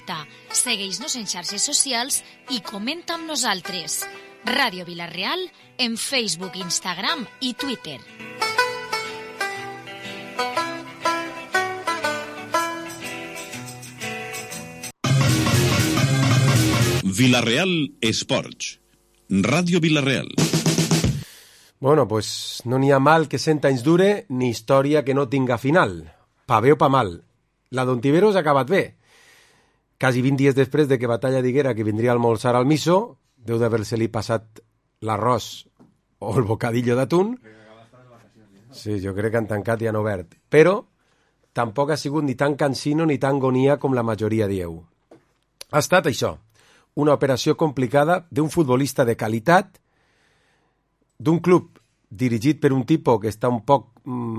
escolta, segueix-nos en xarxes socials i comenta amb nosaltres. Ràdio Vila-real en Facebook, Instagram i Twitter. Vila-real Esports. Ràdio Vila-real. Bueno, pues no n'hi ha mal que 100 anys dure ni història que no tinga final. Pa bé o pa mal. La d'Ontiveros ha acabat bé. Quasi 20 dies després de que Batalla diguera que vindria a almorzar al miso, deu d'haver-se-li passat l'arròs o el bocadillo d'atún. Sí, jo crec que han tancat i han obert. Però tampoc ha sigut ni tan cansino ni tan agonia com la majoria dieu. Ha estat això, una operació complicada d'un futbolista de qualitat, d'un club dirigit per un tipus que està un poc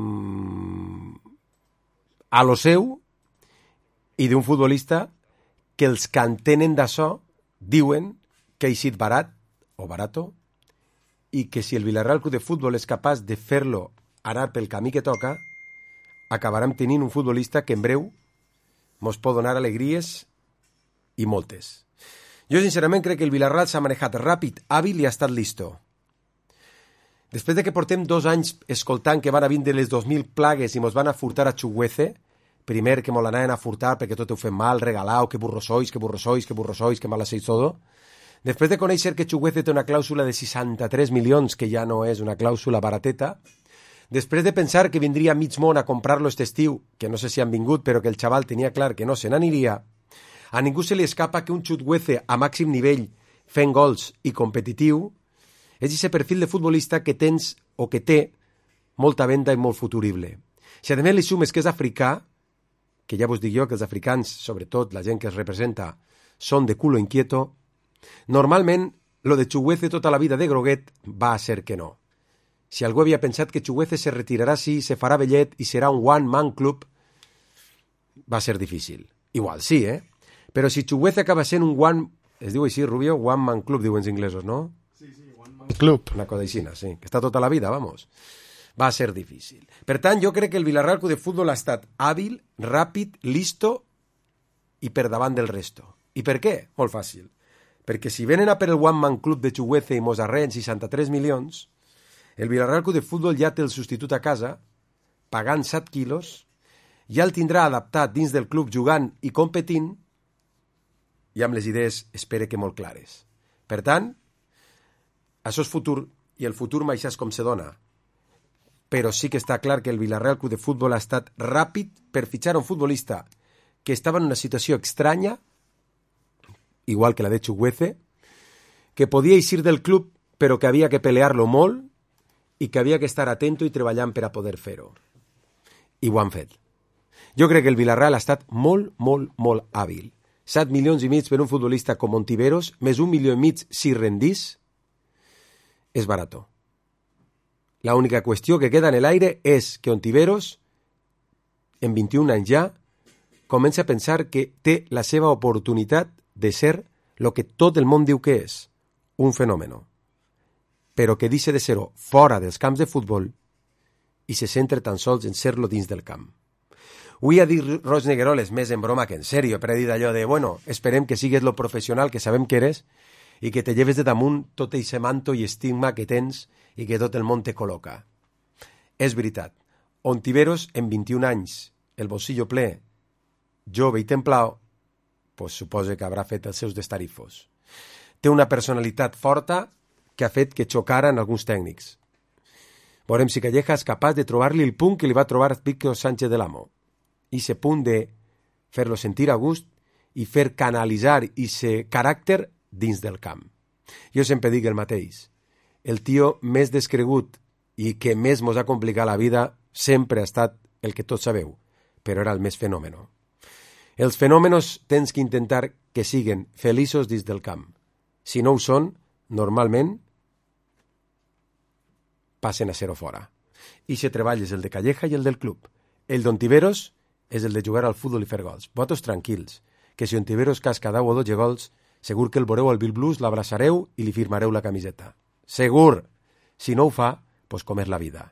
a lo seu, i d'un futbolista que els que entenen d'això diuen que ha eixit barat o barato, i que si el Villarreal Club de Futbol és capaç de fer-lo anar pel camí que toca, acabarem tenint un futbolista que en breu mos pot donar alegries i moltes. Jo sincerament crec que el Villarreal s'ha manejat ràpid, hàbil i ha estat listo. Després de que portem 2 anys escoltant que van a vindre les 2.000 plagues i mos van a furtar a Chuguece, primer que mos l'anaven a furtar perquè tot ho fem mal, regalau, que burros sois, que mal hacéis todo. Després de conèixer que Chuguece té una clàusula de 63 milions, que ja no és una clàusula barateta, després de pensar que vindria mig món a comprar-lo este estiu, que no sé si han vingut, però que el xaval tenia clar que no se n'aniria, a ningú se li escapa que un Chuguece a màxim nivell, fent gols i competitiu, és aquest perfil de futbolista que tens o que té molta venda i molt futurible. Si a més li sumes que és africà, que ja vos dic jo que els africans, sobretot la gent que es representa, són de culo inquieto, normalment lo de Chuguece tota la vida de groguet va a ser que no. Si algú havia pensat que Chuguece se retirarà sí, se farà vellet i serà un one-man club, va ser difícil. Igual sí, Però si Chuguece acaba sent un one... Es diu així, Rubio? One-man club, diuen els inglesos, no? Sí, one-man club. Una cosa així, sí. Que està tota la vida, vamos. Va ser difícil. Per tant, jo crec que el Villarreal Club de Futbol ha estat hàbil, ràpid, listo i per davant del resto. I per què? Molt fàcil. Perquè si venen a per el one-man club de Chuguece i mos arreen 63 milions, el Villarreal Club de Futbol ja té el substitut a casa, pagant 7 quilos, ja el tindrà adaptat dins del club jugant i competint, i amb les idees, espere que molt clares. Per tant, això és futur, i el futur mai saps com se dona. Però sí que està clar que el Villarreal Club de Futbol ha estat ràpid per fitxar un futbolista que estava en una situació estranya, igual que la de Chuguece, que podia eixir del club però que havia que pelear-lo molt i que havia que estar atento i treballant per a poder fer-ho. I ho han fet. Jo crec que el Villarreal ha estat molt, molt, molt hàbil. 7 milions i mig per un futbolista com Ontiveros, més 1,5 milions si rendís, és barato. La única qüestió que queda en l'aire és que Ontiveros, en 21 anys ja, comença a pensar que té la seva oportunitat de ser el que tot el món diu que és, un fenomen, però que deixa de ser-ho fora dels camps de futbol i se centra tan sols en ser-lo dins del camp. Avui ha dit Roig Negueroles, més en broma que en sèrio, però ha dit allò de, bueno, esperem que sigues lo professional que sabem que eres i que te lleves de damunt tot aquest manto i estigma que tens i que tot el món te col·loca. És veritat. Ontiveros, en 21 anys, el bolsillo ple, jove i templau, pues suposa que haurà fet els seus destarifos. Té una personalitat forta que ha fet que xocaran alguns tècnics. Veurem si Calleja és capaç de trobar-li el punt que li va trobar Pico Sánchez de l'Amo. I ese punt de fer-lo sentir a gust i fer canalitzar ese caràcter dins del camp. Jo sempre dic el mateix. El tio més descregut i que més mos ha complicat la vida sempre ha estat el que tots sabeu, però era el més fenòmeno. Els fenòmenos tens que intentar que siguen feliços dins del camp. Si no ho són, normalment passen a ser-ho fora. I si treballes el de Calleja i el del club. El d'Ontiveros és el de jugar al futbol i fer gols. Vosaltres tranquils, que si Ontiveros casca 10 o 12 gols, segur que el veureu al Bill Blues, l'abraçareu i li firmareu la camiseta. Segur! Si no ho fa, pues com és la vida.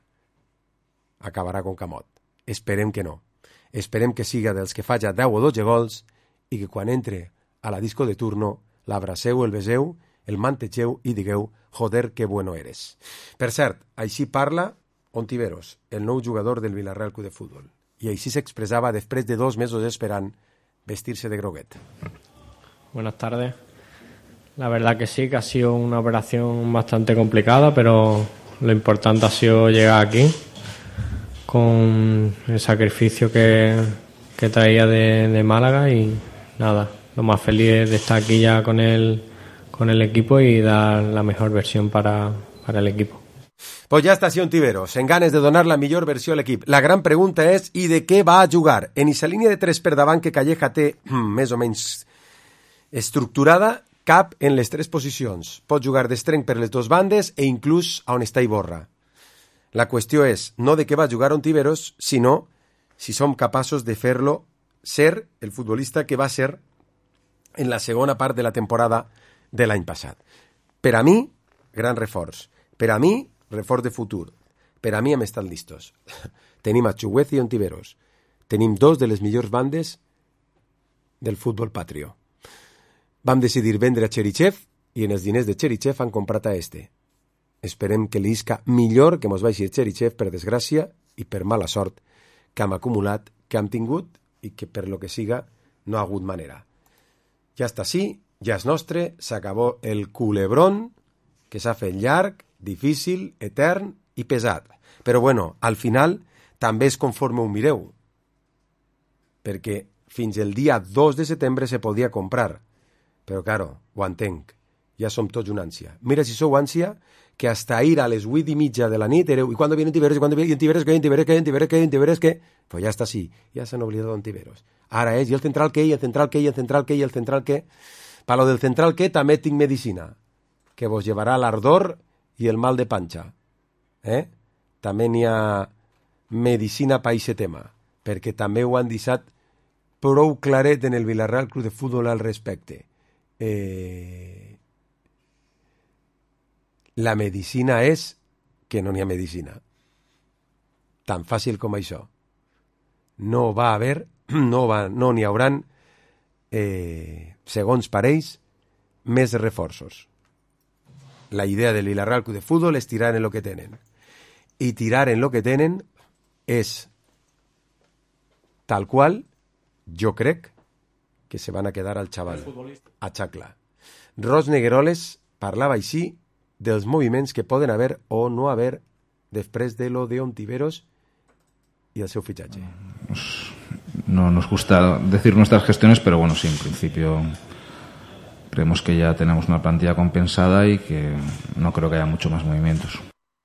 Acabarà con camot. Esperem que no. Esperem que siga dels que faja 10 o 12 gols i que quan entre a la disco de turno l'abraceu, el beseu, el mantegeu i digueu «Joder, que bueno eres». Per cert, així parla Ontiveros, el nou jugador del Villarreal Club de Fútbol, i així s'expressava després de 2 mesos esperant vestirse de groguet. Buenas tardes. La verdad que sí, que ha sido una operación bastante complicada, pero lo importante ha sido llegar aquí con el sacrificio que traía de Málaga y nada, lo más feliz de estar aquí ya con el equipo y dar la mejor versión para el equipo. Pues ja està, sí, Ontiveros, en ganes de donar la millor versió a l'equip. La gran pregunta és, i de què va a jugar? En aquesta línia de 3 per davant que Calleja té més o menys estructurada, cap en les 3 posicions. Pot jugar d'estrenc per les 2 bandes e inclús a on està Iborra. La qüestió és no de què va jugar Ontiveros, sinó si som capaços de fer-lo ser el futbolista que va ser en la segona part de la temporada de l'any passat. Per a mi, gran reforç. Per a mi, reforç de futur. Per a mi hem estat listos. Tenim a Chuguez i Ontiveros. Tenim 2 de les millors bandes del futbol patrio. Vam decidir vendre a Cherichev i en els diners de Cherichev han comprat a este. Esperem que li isca millor que mos baixi Cherichev per desgràcia i per mala sort que hem acumulat, que hem tingut i que per lo que siga no ha hagut manera. Ja està, sí, ja és nostre, s'acabó el culebrón que s'ha fet llarg, difícil, etern i pesat. Però bueno, al final també és conforme ho mireu, perquè fins el dia 2 de setembre se podia comprar. Però claro, ho entenc, ja som tots una ànsia. Mira si sou ànsia, que hasta ahir a les 8:30 de la nit éreu, ¿y cuándo viene Ontiveros? ¿Ontiveros qué? Pues ya está así, ya se han olvidado de Ontiveros. Ara és, ¿y el central qué? ¿Y el central qué? ¿Y el central qué? ¿Y el central qué? Para lo del central qué, també tinc medicina, que vos llevarà l'ardor i el mal de panxa. També n'hi ha medicina per aquest tema, perquè també ho han deixat prou claret en el Villarreal Club de Fútbol al respecte. La medicina és que no n'hi ha medicina. Tan fàcil com això. No va haver, no n'hi hauran, segons parells, més reforços. La idea del Villarreal Club de Fútbol és tirar en lo que tenen. I tirar en lo que tenen és, tal qual, jo crec que se van a quedar al xaval, a Xacla. Ros Negueroles parlava així dels moviments que poden haver o no haver després de lo de Ontiveros y el seu fitxatge. No nos gusta decir nuestras gestiones, pero bueno, sí, en principio creemos que ya tenemos una plantilla compensada y que no creo que haya mucho más movimientos.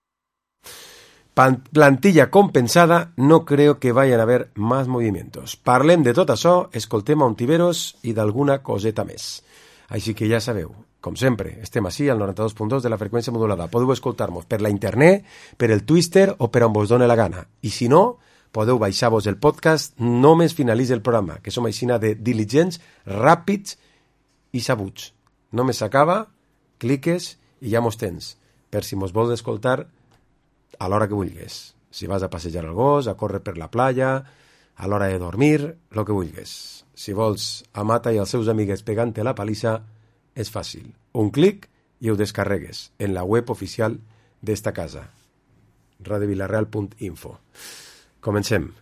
Plantilla compensada, no creo que vayan a haver más movimientos. Parlem de tot això, escoltem a Ontiveros i d'alguna coseta més. Així que ja sabeu, com sempre, estem així al 92.2 de la freqüència modulada. Podeu escoltar-nos per la internet, per el Twitter o per on vos done la gana. I si no, podeu baixar-vos el podcast només finalitza el programa, que som aixina de diligents, ràpids i sabuts. Només s'acaba, cliques i ja mos tens, per si mos vols escoltar a l'hora que vulguis. Si vas a passejar el gos, a córrer per la playa, a l'hora de dormir, el que vulguis. Si vols a Mata i els seus amigues pegant-te la palissa, és fàcil. Un clic i ho descarregues en la web oficial d'esta casa, radiovillarreal.info. Comencem.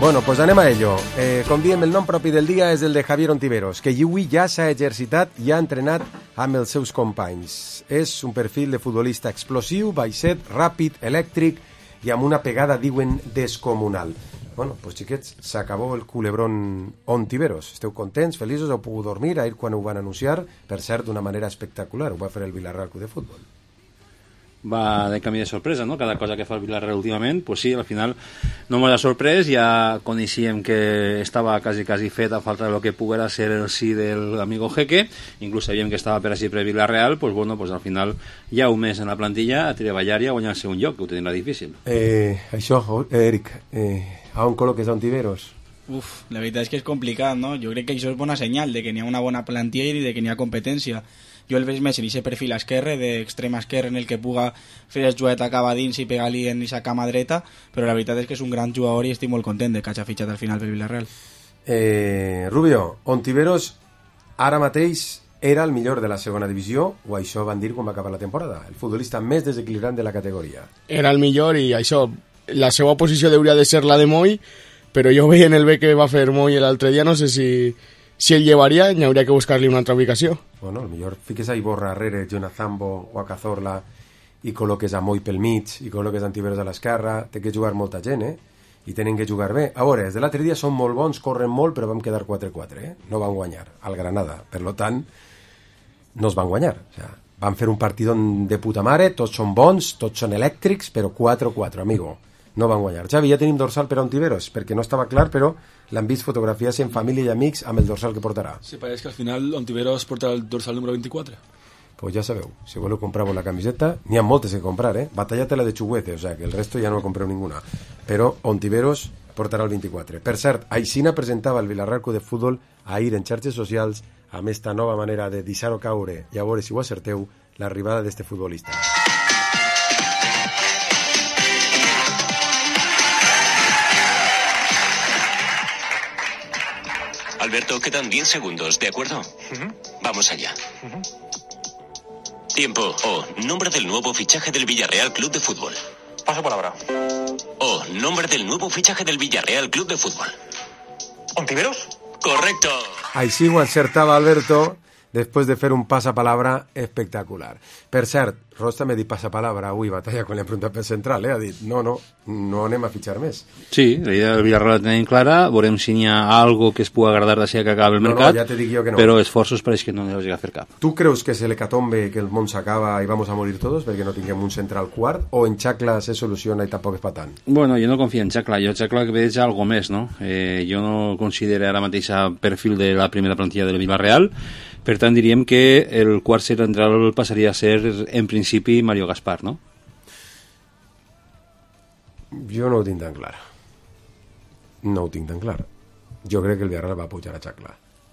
Bueno, pues anem a ello. Com diem, el nom propi del dia és el de Javier Ontiveros, que avui ja s'ha exercitat i ha entrenat amb els seus companys. És un perfil de futbolista explosiu, baixet, ràpid, elèctric i amb una pegada, diuen, descomunal. Bueno, pues xiquets, s'acabó el culebrón Ontiveros. Esteu contents, feliços? Heu pogut dormir ahir quan ho van anunciar? Per cert, d'una manera espectacular. Ho va fer el Villarreal Club de Futbol. Va de camí de sorpresa, ¿no? Cada cosa que fa el Villarreal últimament, pues sí, al final no m'ha sorprès, ja coneixíem que estava quasi fet a falta de lo que poguera ser el sí del amigo Jeque, inclús sabíem que estava per així per Villarreal, pues bueno, pues al final ja un mes en la plantilla a treballar i a guanyar-se un lloc, que ho tindrà difícil. Això, Eric, a on col·loques a Ontiveros? La veritat és que és complicat, no? Jo crec que això és bona senyal de que n'hi ha una bona plantilla i de que n'hi ha competència. Jo el veig més en aquest perfil esquerre, d'extrema esquerra, en el que puga fer el juguet cap a dins i pegar-li en aquesta cama dreta, però la veritat és que és un gran jugador i estic molt content de que hagi fitxat al final pel Villarreal. Rubio, Ontiveros ara mateix era el millor de la segona divisió, o això van dir quan va acabar la temporada, el futbolista més desequilibrant de la categoria. Era el millor i això, la seva posició hauria de ser la de Moi, però jo veia en el bé que va fer Moi l'altre dia, no sé si el llevaria, n'hi hauria que buscar-li una altra ubicació. Bueno, el millor fiques a Iborra darrere, Jonazambo o a Cazorla i col·loques a Moi pel mig i col·loques a Ontiveros a l'esquerra, té que jugar molta gent, i tenen que jugar bé. A veure, des de l'altre dia són molt bons, corren molt, però vam quedar 4-4, no van guanyar al Granada, per lo tant no es van guanyar, o sea, van fer un partidón de puta mare, tots són bons, tots són elèctrics, però 4-4, amigo, no van guanyar. Xavi, ja tenim dorsal per a Ontiveros, perquè no estava clar, però l'han vist fotografiar-se en família i amics amb el dorsal que portarà. Sí, pareix que al final Ontiveros portarà el dorsal número 24. Pues ja sabeu, si voleu comprar-vos la camiseta, n'hi ha moltes que comprar, Batallate la de Chuguete, o sea, que el resto ja no compreu ninguna. Però Ontiveros portarà el 24. Per cert, Aixina presentava el Villarreal Club de Futbol ahir en xarxes socials amb esta nova manera de deixar-ho caure i a veure si ho acerteu, l'arribada d'este futbolista. Alberto, quedan 10 segundos, ¿de acuerdo? Vamos allá. Tiempo. O, nombre del nuevo fichaje del Villarreal Club de Fútbol. Paso palabra. O, nombre del nuevo fichaje del Villarreal Club de Fútbol. ¿Ontiveros? Correcto. Així ho encertava Alberto després de fer un passapalabra espectacular. Per cert, Rosta m'ha dit passapalabra avui, Batalla, quan li hem preguntat per Central, ha dit, no anem a fitxar més. Sí, la idea del Villarreal la tenim clara, veurem si n'hi ha algo que es pugui agradar d'ací que acabi el mercat, ja te dic jo que no. Però esforços pareix que no n'hi hagi a fer cap. Tu creus que se l'hecatombe, que el món s'acaba i vamos a morir todos perquè no tinguem un central quart, o en Xacla se soluciona i tampoc és pa tant? Bueno, jo no confio en Xacla, jo Xacla que veig algo més, no? Jo no considero ara mateix perfil de la primera plantilla del Villarreal, per tant diríem que el quart central passaria a ser en principi Mario Gaspar, no? Jo no ho tinc tan clar. No ho tinc tan clar. Jo crec que el Villarreal va pujar a Xacla.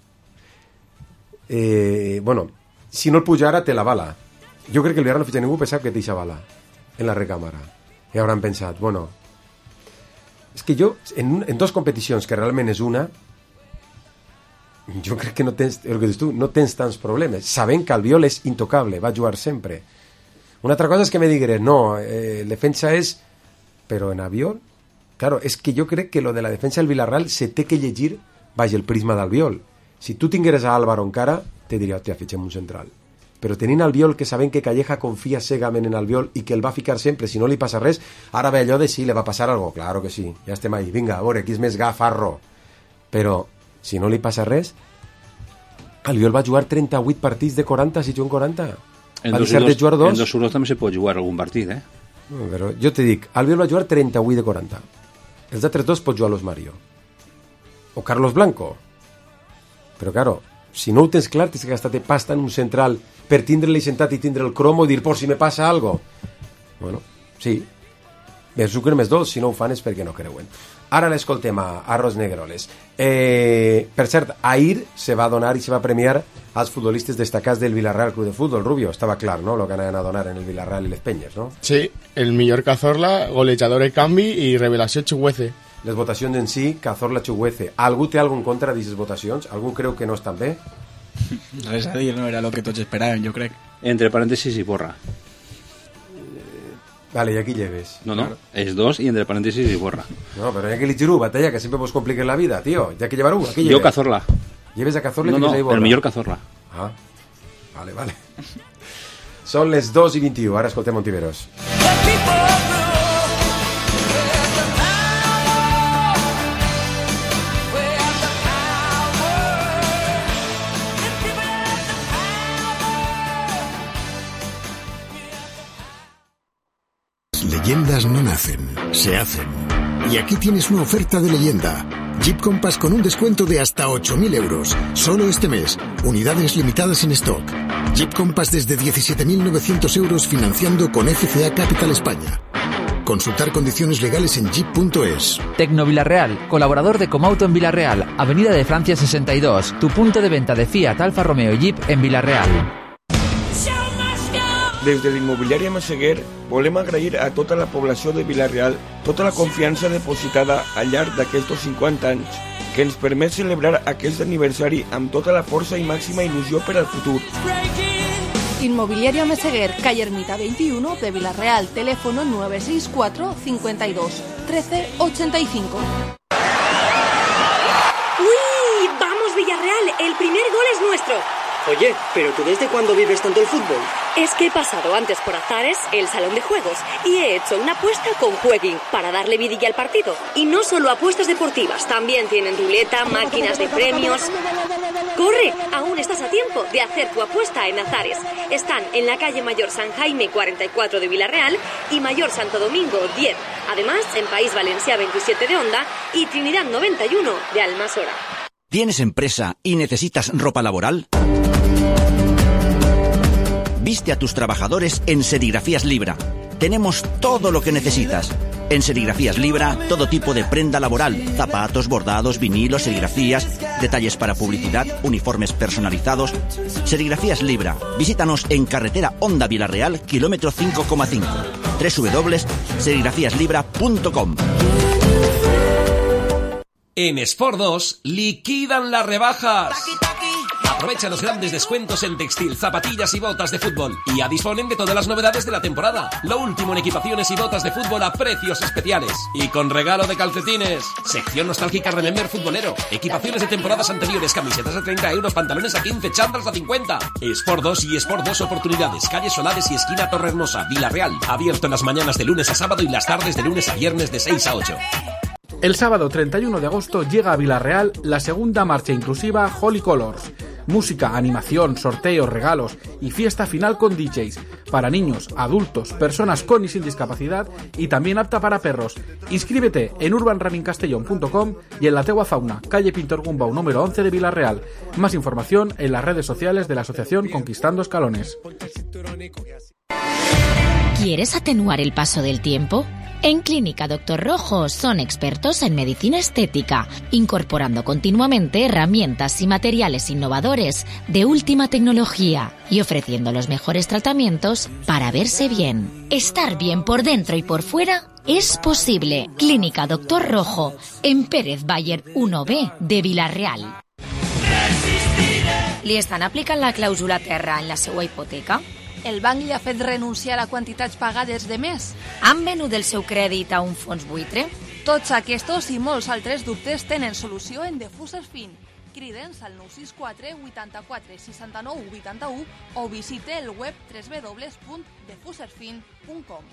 Bueno, si no el pujara té la bala. Jo crec que el Villarreal no fitxa ningú pensava que té eixa bala en la recàmera. I hauran pensat, bueno, és que jo en dos competicions que realment és una, jo crec que no tens, el que dius tu, no tens tants problemes, sabent que Albiol és intocable, va jugar sempre. Una altra cosa és que me digues, no, el defensa és, però en Albiol, claro, és que jo crec que lo de la defensa del Villarreal se té que llegir baix el prisma d'Albiol. Si tu tingueres a Álvaro encara, te diria, hòstia, fitxem un central. Però tenint Albiol, que sabent que Calleja confia cegament en Albiol i que el va ficar sempre, si no li passa res, ara ve allò de si le va passar algo, claro que sí, ja estem ahí, vinga, a veure, qui és més gafarro. Però si no li passa res, Albiol va jugar 38 partits de 40, si juguen 40. Va deixar de jugar 2. En 2-1 també se pot jugar algun partit, Però jo te dic, Albiol va jugar 38 de 40. Els altres dos pot jugar los Mario. O Carlos Blanco. Però, claro, si no ho tens clar, tens que gastar-te pasta en un central per tindre-li sentat i tindre el cromo i dir, por si me passa algo. Bueno, sí. Més sucre més dolç, si no ho fan és perquè no creuen. Ara l'escoltem a Ros Negroles. Per cert, ahir se va donar i se va premiar als futbolistes destacats del Villarreal Club de Futbol. Rubio, estava clar, no?, lo que anaven a donar en el Villarreal i les Penyes, no? Sí, el millor Cazorla, golejador en canvi i revelació Chuguece. Les votacions en si, Cazorla, Chuguece. Algú té algun contra d'aquestes votacions? Algú creu que no estan bé? Res a dir, no era el que tots esperàvem, jo crec. Entre parèntesis i porra. Vale, y aquí lleves. No, es 2 y entre paréntesis y borra. No, pero hay que lichirú, batalla, que siempre vos compliquen la vida, tío. Ya que llevar aquí lleves. Yo Cazorla. Lleves a Cazorla y ahí borra. El millor Cazorla. Ah, vale. Són les 2:21, ara escoltem Ontiveros. Leyendas no nacen, se hacen. Y aquí tienes una oferta de leyenda. Jeep Compass con un descuento de hasta 8.000 euros. Solo este mes. Unidades limitadas en stock. Jeep Compass desde 17.900 euros financiando con FCA Capital España. Consultar condiciones legales en jeep.es. Tecno Villarreal, colaborador de Comauto en Villarreal, Avenida de Francia 62, tu punto de venta de Fiat, Alfa Romeo y Jeep en Villarreal. Des de l'immobiliària Massaguer volem agrair a tota la població de Vila-real tota la confiança depositada al llarg d'aquests 50 anys, que ens permet celebrar aquest aniversari amb tota la força i màxima il·lusió per al futur. Inmobiliaria Meseguer, calle Ermita 21 de Vila-real, teléfono 964 52 13 85. ¡Uy! ¡Vamos, Villarreal! El primer gol es nuestro. Oye, ¿pero tú desde cuándo vives tanto el fútbol? Es que he pasado antes por Azares, el salón de juegos, y he hecho una apuesta con Jueguin para darle vidilla al partido. Y no solo apuestas deportivas, también tienen ruleta, máquinas de premios. ¡Corre! Aún estás a tiempo de hacer tu apuesta en Azares. Están en la calle Mayor San Jaime 44 de Vila-real y Mayor Santo Domingo 10. Además, en País Valencià 27 de Onda y Trinidad 91 de Almasora. ¿Tienes empresa y necesitas ropa laboral? Viste a tus trabajadores en Serigrafías Libra. Tenemos todo lo que necesitas. En Serigrafías Libra, todo tipo de prenda laboral, zapatos, bordados, vinilos, serigrafías, detalles para publicidad, uniformes personalizados. Serigrafías Libra. Visítanos en carretera Onda Villarreal, kilómetro 5,5. www.serigrafíaslibra.com. En Sport 2 liquidan las rebajas. Aprovecha los grandes descuentos en textil, zapatillas y botas de fútbol. Y ya disponen de todas las novedades de la temporada. Lo último en equipaciones y botas de fútbol a precios especiales. Y con regalo de calcetines. Sección nostálgica Remember futbolero. Equipaciones de temporadas anteriores, camisetas a 30 euros, pantalones a 15, chándals a 50. Sport 2 y Sport 2 Oportunidades. Calle Solares y esquina Torrehermosa, Vila-real. Abierto en las mañanas de lunes a sábado y las tardes de lunes a viernes de 6 a 8. El sábado 31 de agosto llega a Vila-real la segunda marcha inclusiva Holy Colors. Música, animación, sorteos, regalos y fiesta final con DJs para niños, adultos, personas con y sin discapacidad y también apta para perros. Inscríbete en urbanrunningcastellón.com y en la Tegua Fauna, calle Pintor Gumbau número 11 de Vila-real. Más información en las redes sociales de la asociación Conquistando Escalones. ¿Quieres atenuar el paso del tiempo? En Clínica Dr. Rojo son expertos en medicina estética, incorporando continuamente herramientas y materiales innovadores de última tecnología y ofreciendo los mejores tratamientos para verse bien. Estar bien por dentro y por fuera es posible. Clínica Dr. Rojo, en Pérez Bayer 1B de Vila-real. Li estan aplicant la clàusula terra en la seva hipoteca? El banc li ha fet renunciar a quantitats pagades de més. Han venut el seu crèdit a un fons buitre? Tots aquests i molts altres dubtes tenen solució en Defuses Fin. Crida'ns al 964 84 69 81 o visite el web www.defusersfin.com.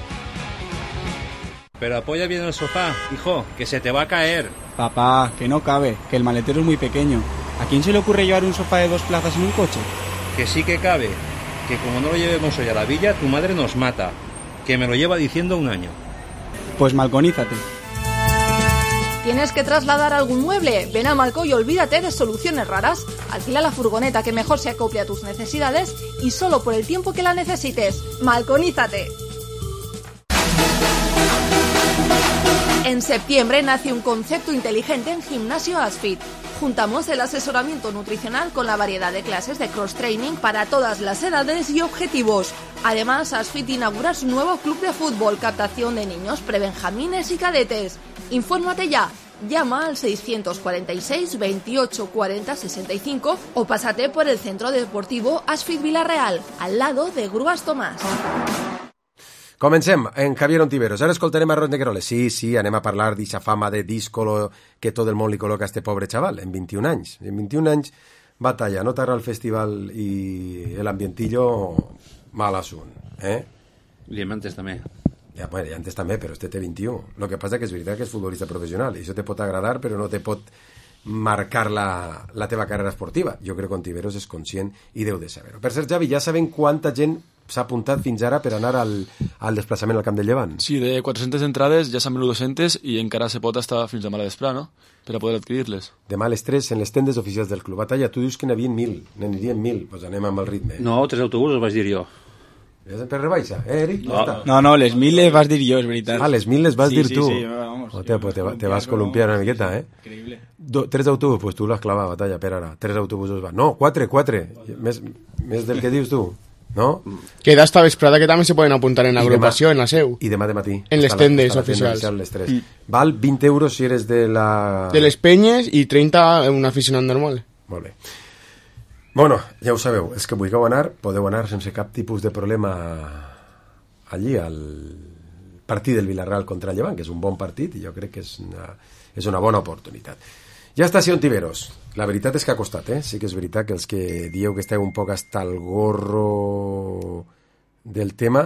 Pero apoya bien el sofá, hijo, que se te va a caer. Papá, que no cabe, que el maletero es muy pequeño. ¿A quién se le ocurre llevar un sofá de 2 plazas en un coche? Que sí que cabe. Que como no lo llevemos hoy a la villa, tu madre nos mata. Que me lo lleva diciendo un año. Pues malconízate. ¿Tienes que trasladar algún mueble? Ven a Malco y olvídate de soluciones raras. Alquila la furgoneta que mejor se acople a tus necesidades y solo por el tiempo que la necesites. ¡Malconízate! En septiembre nace un concepto inteligente en Gimnasio Asfit. Juntamos el asesoramiento nutricional con la variedad de clases de cross-training para todas las edades y objetivos. Además, Asfit inaugura su nuevo club de fútbol, captación de niños, prebenjamines y cadetes. Infórmate ya. Llama al 646 28 40 65 o pásate por el Centro Deportivo Asfit Vila-real, al lado de Grúas Tomás. Comencem, en Javier Ontiveros. Ara escoltarem a Ros Negroles. Sí, anem a parlar d'aquesta fama de díscolo que tot el món li col·loca a este pobre xaval, en 21 anys. En 21 anys, batalla, no t'agrada el festival i l'ambientillo, mal assunt, I antes també. Ja, bueno, ja antes també, però este té 21. Lo que passa que és veritat que és futbolista professional, i això te pot agradar, però no te pot marcar la teva carrera esportiva. Jo crec que Ontiveros és conscient i deu de saber-ho. Per cert, Javi, ja sabem quanta gent s'ha apuntat fins ara per anar al desplaçament al Camp del Llevant. Sí, de 400 entrades ja s'han venut 200 i encara se pot estar fins demà a la vespre, no? Per a poder adquirir-les. Demà a les 3 en les tendes oficials del club. Batalla, tu dius que n'havien 1.000, n'anirien 1.000, doncs anem amb el ritme. No, 3 autobusos vaig dir jo. Per rebaixa, Eric? No, les 1.000 les vas dir jo, és veritat. Ah, les 1.000 les vas dir tu. Sí, vamos. Hòstia, pues te vas columpiar una miqueta, Increïble. 3 autobusos, pues tu l'has clavat, Batalla, per ara. 3 autobusos van. No, 4. Més del que dius tu. ¿No? Queda esta vesprada que también se pueden apuntar en la agrupación, en la SEU. Y demà de matí. En les tendes oficials. Val 20 euros si eres de la... De les penyes i 30 un aficionat normal. Molt bé. Bueno, ja ho sabeu, els que vulgueu anar, podeu anar sense cap tipus de problema allí, al partit del Villarreal contra el Llevant, que és un bon partit i jo crec que és una bona oportunitat. Ja està, sí, Ontiveros. La veritat és que ha costat, Sí que és veritat que els que dieu que esteu un poc hasta el gorro del tema,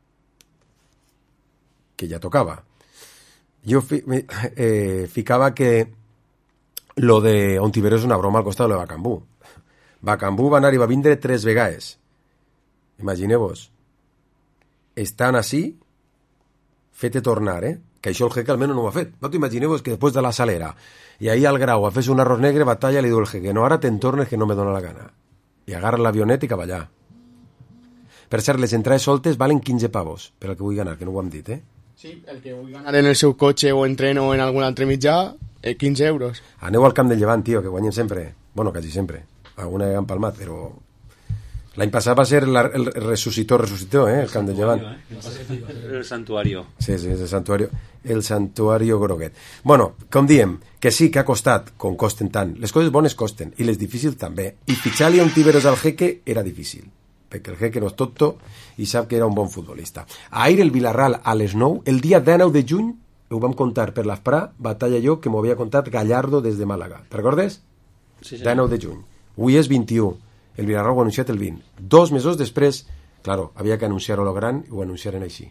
que ja tocava. Jo ficava que lo de Ontiveros és una broma al costat de lo de Bacambú. Bacambú va anar i va vindre 3 vegades. Imagineu-vos. Estan així, fete tornar, que això el jeque almenys no ho ha fet. Imagineu-vos que després de la salera i ahí al Grau a fer un arròs negre, Batalla li diu el jeque, no, ara te'n tornes que no me dóna la gana. I agarra l'avionet i cap allà. Per cert, les entrades soltes valen 15 pavos per al que vull ganar, que no ho hem dit, Sí, el que vull ganar en el seu cotxe o en tren o en algun altre mitjà, 15 euros. Aneu al Camp del Llevant, tio, que guanyen sempre. Bueno, quasi sempre. Alguna han palmat, però... L'any passat va ser el ressuscitó, el Camp del Llevant. El santuario. Sí, el santuario. El santuario groguet. Bueno, com diem, que sí que ha costat, com costen tant. Les coses bones costen, i les difícils també. I fitxar-li a Ontiveros al jeque era difícil, perquè el jeque no és tonto i sap que era un bon futbolista. Ahir el Villarreal a les 9, el dia 19 de juny, ho vam contar per l'Asprà, Batalla jo, que m'ho havia contat Gallardo des de Màlaga. Te recordes? Sí. 19 de juny. Avui és 21. El Villarreal ho ha anunciat el 20. 2 mesos després, claro, havia que anunciar-ho a lo gran i ho anunciaren així.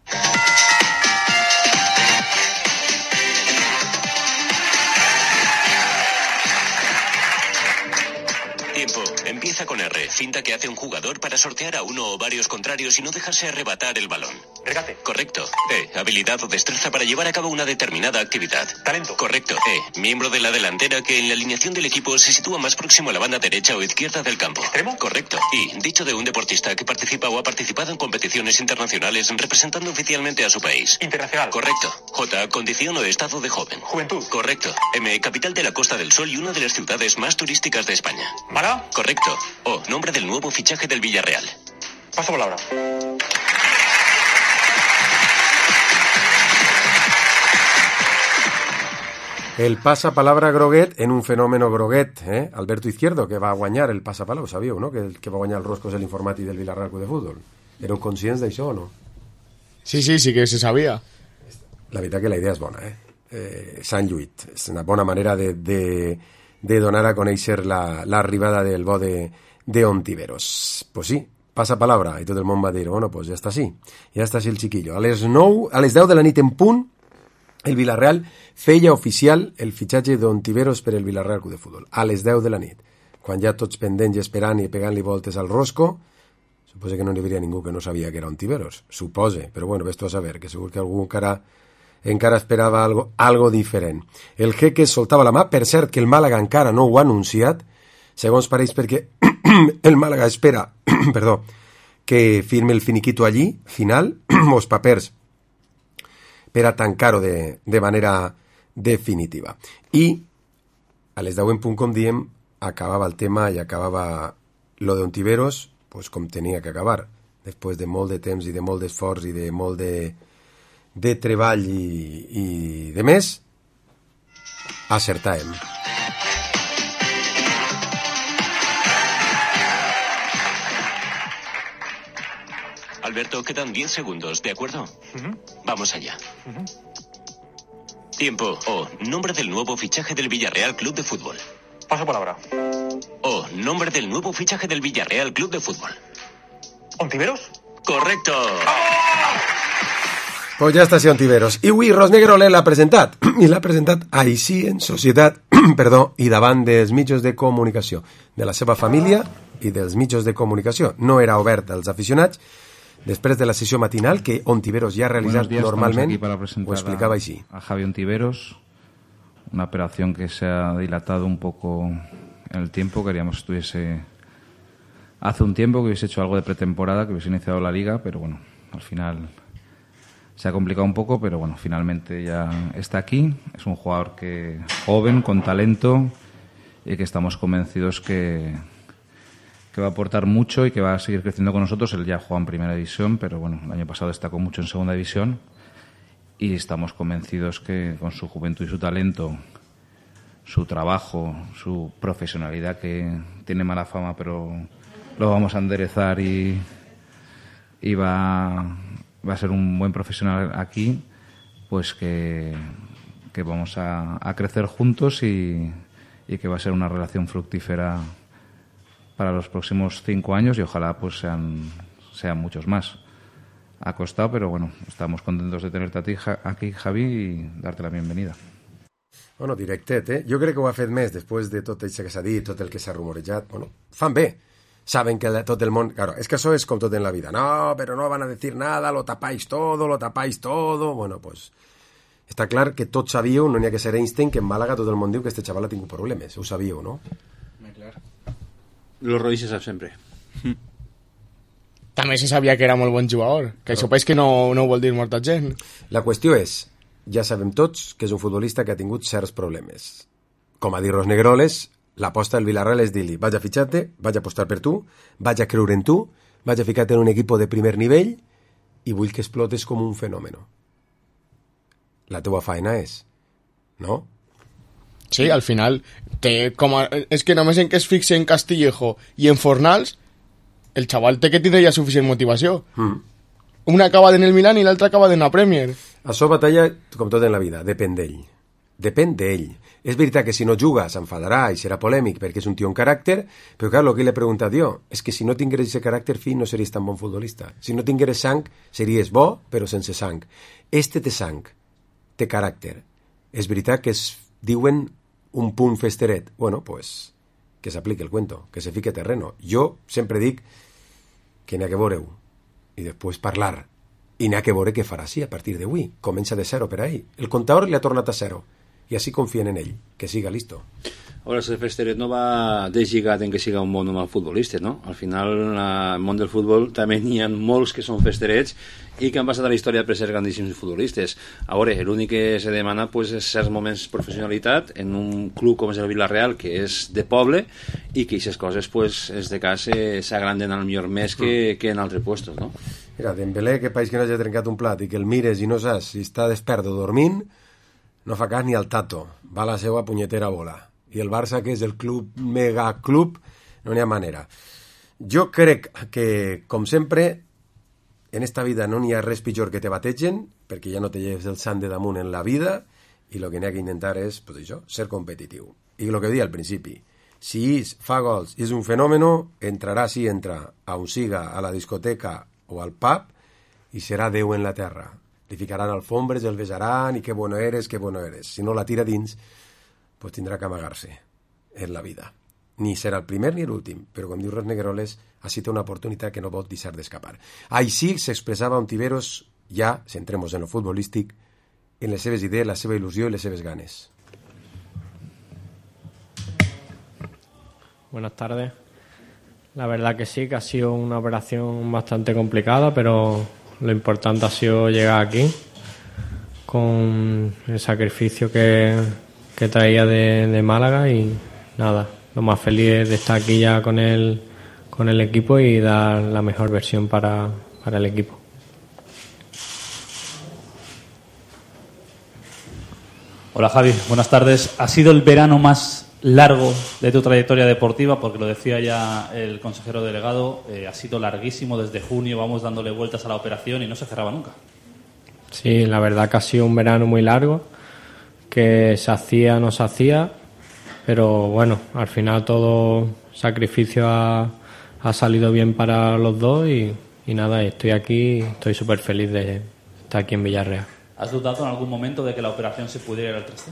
Tiempo. Empieza con R. Finta que hace un jugador para sortear a uno o varios contrarios y no dejarse arrebatar el balón. Regate. Correcto. E. Habilidad o destreza para llevar a cabo una determinada actividad. Talento. Correcto. E. Miembro de la delantera que en la alineación del equipo se sitúa más próximo a la banda derecha o izquierda del campo. ¿Extremo? Correcto. Y. Dicho de un deportista que participa o ha participado en competiciones internacionales representando oficialmente a su país. Internacional. Correcto. J. Condición o estado de joven. Juventud. Correcto. M. Capital de la Costa del Sol y una de las ciudades más turísticas de España. ¿Málaga? Correcto. O. Nombre del nuevo fichaje del Villarreal. Paso palabra. El passapalabra groguet en un fenòmeno groguet, Alberto Izquierdo, que va guanyar el passapalabra, ho sabíeu, no? Que va guanyar el Roscos el informàtic del Villarreal Club de Futbol. Éreu conscients d'això o no? Sí que se sabia. La veritat que la idea és bona, s'han lluit. És una bona manera de donar a conèixer l'arribada del bo de Ontiveros. Pues sí, passapalabra, i tot el món va dir, bueno, pues ja està sí el chiquillo. A les 10 de la nit en punt, el Villarreal feia oficial el fitxatge d'Ontiveros per el Villarreal Club de Futbol. A les 10 de la nit. Quan ja tots pendents i esperant i pegant-li voltes al rosco, suposa que no n'hi hauria ningú que no sabia que era Ontiveros. Supose, però bueno, ves tu a saber, que segur que algú encara esperava algo diferent. El jeque soltava la mà, per cert que el Màlaga encara no ho ha anunciat, segons pareix perquè el Màlaga espera que firme el finiquito allí, final, els papers per a tancar-ho de manera definitiva. I a les 10 en punt, com diem, acabava el tema i acabava lo d'Ontiveros, pues, com tenia que acabar, després de molt de temps i de molt d'esforç i de molt de treball i de més, acertàvem. Al Alberto, quedan 10 segundos, ¿de acuerdo? Vamos allá. Tiempo. O, nombre del nuevo fichaje del Villarreal Club de Fútbol. Paso palabra. O, nombre del nuevo fichaje del Villarreal Club de Fútbol. ¿Ontiveros? Correcto. Pues ja està, sí, Ontiveros. I avui Rosnegrole l'ha presentat. I l'ha presentat així, en societat, perdó, i davant dels mitjans de comunicació, de la seva família i dels mitjans de comunicació. No era obert als aficionats. Després de la sessió matinal, que Ontiveros ja ha realitzat normalment, ho explicava així. A Javi Ontiveros, una operación que se ha dilatado un poco en el tiempo. Queríamos que estuviese hace un tiempo, que hubiese hecho algo de pretemporada, que hubiese iniciado la liga, pero bueno, al final se ha complicado un poco, pero bueno, finalmente ya está aquí. Es un jugador que joven, con talento, y que estamos convencidos que va a aportar mucho y que va a seguir creciendo con nosotros. Él ya juega en primera división, pero bueno, el año pasado destacó mucho en segunda división, y estamos convencidos que con su juventud y su talento, su trabajo, su profesionalidad, que tiene mala fama, pero lo vamos a enderezar y va a ser un buen profesional aquí, pues que vamos a crecer juntos y que va a ser una relación fructífera para los próximos 5 años, y ojalá pues sean muchos más. Ha costado, pero bueno, estamos contentos de tenerte a ti aquí, Javi, y darte la bienvenida. Bueno, directet, eh? Jo crec que ho ha fet més després de tot això que s'ha dit, tot el que s'ha rumorejat. Bueno, fan bé. Saben que tot el món... Claro, es que això és com tot en la vida. No, pero no van a decir nada, lo tapáis todo... Bueno, pues... Està clar que tots sabíeu, no n'hi ha que ser Einstein, que en Màlaga tot el món diu que este xaval ha tingut problemes. Ho sabíeu, no? Clar. Lo Roy se sap sempre. També se sabia que era molt bon jugador, que això és que no ho vol dir molta gent. La qüestió és, ja sabem tots que és un futbolista que ha tingut certs problemes. Com a dir Rosnegroles, l'aposta del Villarreal és dir-li, vaig a fitxar-te, vaig a apostar per tu, vaig a creure en tu, vaig a ficar-te en un equip de primer nivell i vull que explotes com un fenòmeno. La teua feina és, no? Sí, al final, és que només en que es fixe en Castillejo i en Fornals, el xaval té que tindre ja suficient motivació. Una acaba en el Milan i l'altra acaba en la Premier. Això batalla, com tot en la vida, depèn d'ell. Depèn d'ell. És veritat que si no juga s'enfadarà i serà polèmic perquè és un tio amb caràcter, però clar, el que li he preguntat jo és que si no tingueres aquest caràcter, fill, no series tan bon futbolista. Si no tingueres sang, series bo, però sense sang. Este té sang, té caràcter. És veritat que es diuen un punt festeret. Bueno, pues, que s'aplique el cuento, que se fique terreno. Jo sempre dic que n'hi ha que veure-ho i després parlar, i n'hi ha que veure què farà sí a partir d'avui. Comença de 0 per a ell. El comptador li ha tornat a 0 i així confien en ell, que siga listo. Ahora, el Festeret no va deslligat en que siga un bon o mal futbolista, no? Al final, al món del futbol també n'hi ha molts que són festerets i que han passat a la història per ser grandíssims futbolistes. A veure, l'únic que se demana pues, és certs moments de professionalitat en un club com és el Villarreal, que és de poble, i que aquestes coses, pues, és de cas, s'agranden al millor més que en altres puestos, no? Mira, Dembélé, que país que no hagi trencat un plat i que el mires i no saps si està despert o dormint, no fa cas ni al tato, va a la seva punyetera bola. I el Barça, que és el club, megaclub, no n'hi ha manera. Jo crec que, com sempre, en esta vida no n'hi ha res pitjor que te bategen, perquè ja no te lleves el sant de damunt en la vida, i el que n'hi ha que intentar és, pues això, ser competitiu. I el que deia al principi, si fa gols i és un fenòmeno, entrarà, si entra, a on siga, a la discoteca o al pub, i serà Déu en la terra. Li ficaran alfombres, el besaran, i que bueno eres, que bueno eres. Si no la tira dins, pues tindrà que amagar-se en la vida. Ni serà el primer ni l'últim, però com diu Rosnegroles, així té una oportunitat que no pot deixar d'escapar. Així s'expressava Ontiveros, ja, centremos en lo futbolístic, en les seves idees, la seva il·lusió i les seves ganes. Buenas tardes. La verdad que sí, que ha sido una operación bastante complicada, pero lo importante ha sido llegar aquí con el sacrificio que traía de Málaga, y nada, lo más feliz de estar aquí ya con el equipo y dar la mejor versión para el equipo. Hola Javi, buenas tardes. ¿Ha sido el verano más largo de tu trayectoria deportiva, porque lo decía ya el consejero delegado, ha sido larguísimo. Desde junio vamos dándole vueltas a la operación y no se cerraba nunca. Sí, la verdad que ha sido un verano muy largo, que se hacía, no se hacía, pero bueno, al final todo sacrificio ha salido bien para los dos y nada, estoy aquí, estoy súper feliz de estar aquí en Villarreal. ¿Has dudado en algún momento de que la operación se pudiera ir al traste?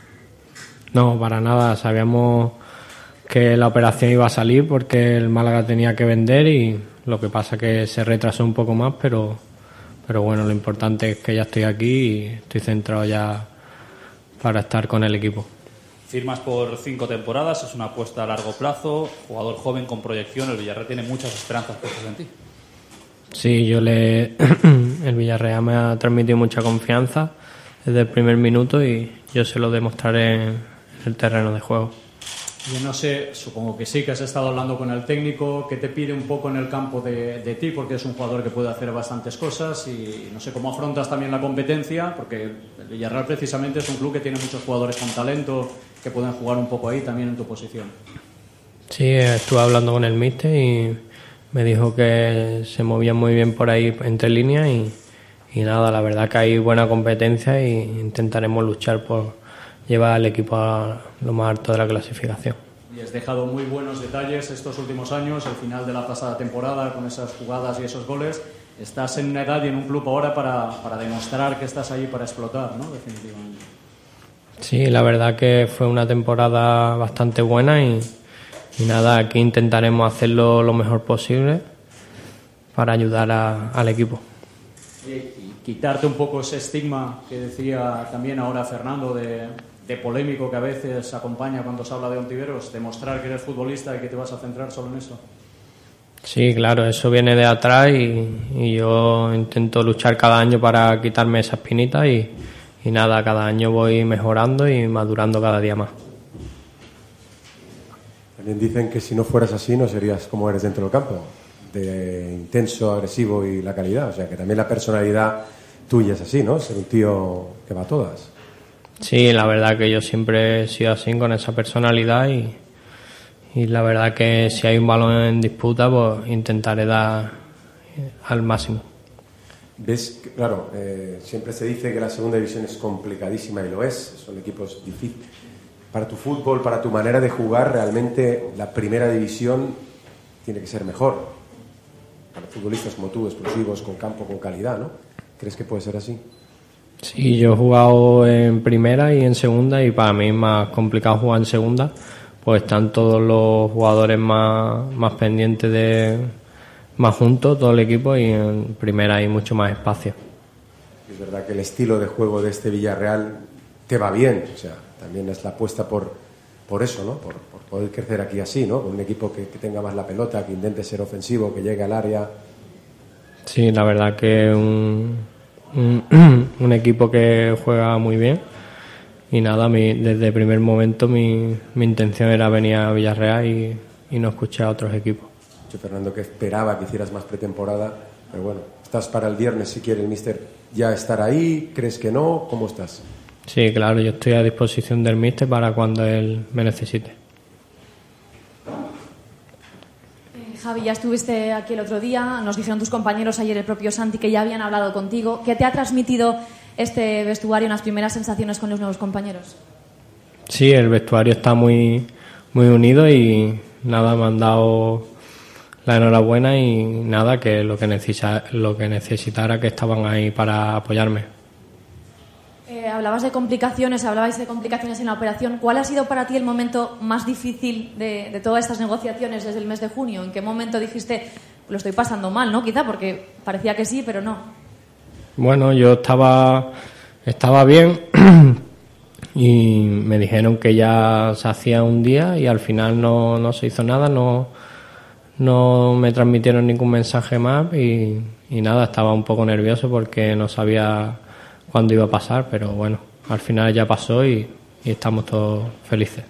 No, para nada, sabíamos que la operación iba a salir porque el Málaga tenía que vender y lo que pasa que se retrasó un poco más, pero bueno, lo importante es que ya estoy aquí y estoy centrado ya para estar con el equipo. Firmas por 5 temporadas, es una apuesta a largo plazo, jugador joven con proyección, el Villarreal tiene muchas esperanzas puestas en ti. Sí, el Villarreal me ha transmitido mucha confianza desde el primer minuto y yo se lo demostraré en el terreno de juego. Yo no sé, supongo que sí, que has estado hablando con el técnico, que te pide un poco en el campo de ti, porque es un jugador que puede hacer bastantes cosas y no sé cómo afrontas también la competencia, porque el Villarreal precisamente es un club que tiene muchos jugadores con talento que pueden jugar un poco ahí también en tu posición. Sí, estuve hablando con el míster y me dijo que se movía muy bien por ahí entre líneas y nada, la verdad que hay buena competencia e intentaremos luchar por llevar al equipo a lo más alto de la clasificación. Y has dejado muy buenos detalles estos últimos años, el final de la pasada temporada con esas jugadas y esos goles. Estás en una edad y en un club ahora para demostrar que estás ahí para explotar, ¿no? Definitivamente. Sí, la verdad que fue una temporada bastante buena y nada, aquí intentaremos hacerlo lo mejor posible para ayudar al equipo. Y quitarte un poco ese estigma que decía también ahora Fernando de polémico que a veces acompaña cuando se habla de Ontiveros, demostrar que eres futbolista y que te vas a centrar solo en eso. Sí, claro, eso viene de atrás y yo intento luchar cada año para quitarme esa espinita y nada, cada año voy mejorando y madurando cada día más. También dicen que si no fueras así no serías como eres dentro del campo, de intenso, agresivo y la calidad, o sea que también la personalidad tuya es así, ¿no? Ser un tío que va a todas. Sí, la verdad que yo siempre he sido así, con esa personalidad y la verdad que si hay un balón en disputa pues intentaré dar al máximo. Ves, claro, siempre se dice que la segunda división es complicadísima y lo es, son equipos difíciles. Para tu fútbol, para tu manera de jugar, realmente la primera división tiene que ser mejor. Para futbolistas como tú, explosivos, con campo, con calidad, ¿no? ¿Crees que puede ser así? Sí, yo he jugado en primera y en segunda y para mí es más complicado jugar en segunda, pues están todos los jugadores más pendientes más juntos, todo el equipo, y en primera hay mucho más espacio. Es verdad que el estilo de juego de este Villarreal te va bien, o sea, también es la apuesta por eso, ¿no? Por poder crecer aquí así, ¿no? Con un equipo que tenga más la pelota, que intente ser ofensivo, que llegue al área. Sí, la verdad que un equipo que juega muy bien y nada, desde el primer momento mi intención era venir a Villarreal y no escuchar a otros equipos. Yo, Fernando, que esperaba que hicieras más pretemporada, pero bueno, estás para el viernes si quiere el míster ya estar ahí, ¿crees que no? ¿Cómo estás? Sí, claro, yo estoy a disposición del míster para cuando él me necesite. Javi, ya estuviste aquí el otro día, nos dijeron tus compañeros ayer, el propio Santi, que ya habían hablado contigo. ¿Qué te ha transmitido este vestuario en las primeras sensaciones con los nuevos compañeros? Sí, el vestuario está muy, muy unido y nada, me han dado la enhorabuena y nada, que lo que necesitara, que estaban ahí para apoyarme. Hablabais de complicaciones en la operación. ¿Cuál ha sido para ti el momento más difícil de todas estas negociaciones desde el mes de junio? ¿En qué momento dijiste, lo estoy pasando mal, no? Quizá porque parecía que sí, pero no. Bueno, yo estaba bien y me dijeron que ya se hacía un día y al final no se hizo nada, no me transmitieron ningún mensaje más y nada, estaba un poco nervioso porque no sabía cuándo iba a pasar, pero bueno, al final ya pasó y estamos todos felices.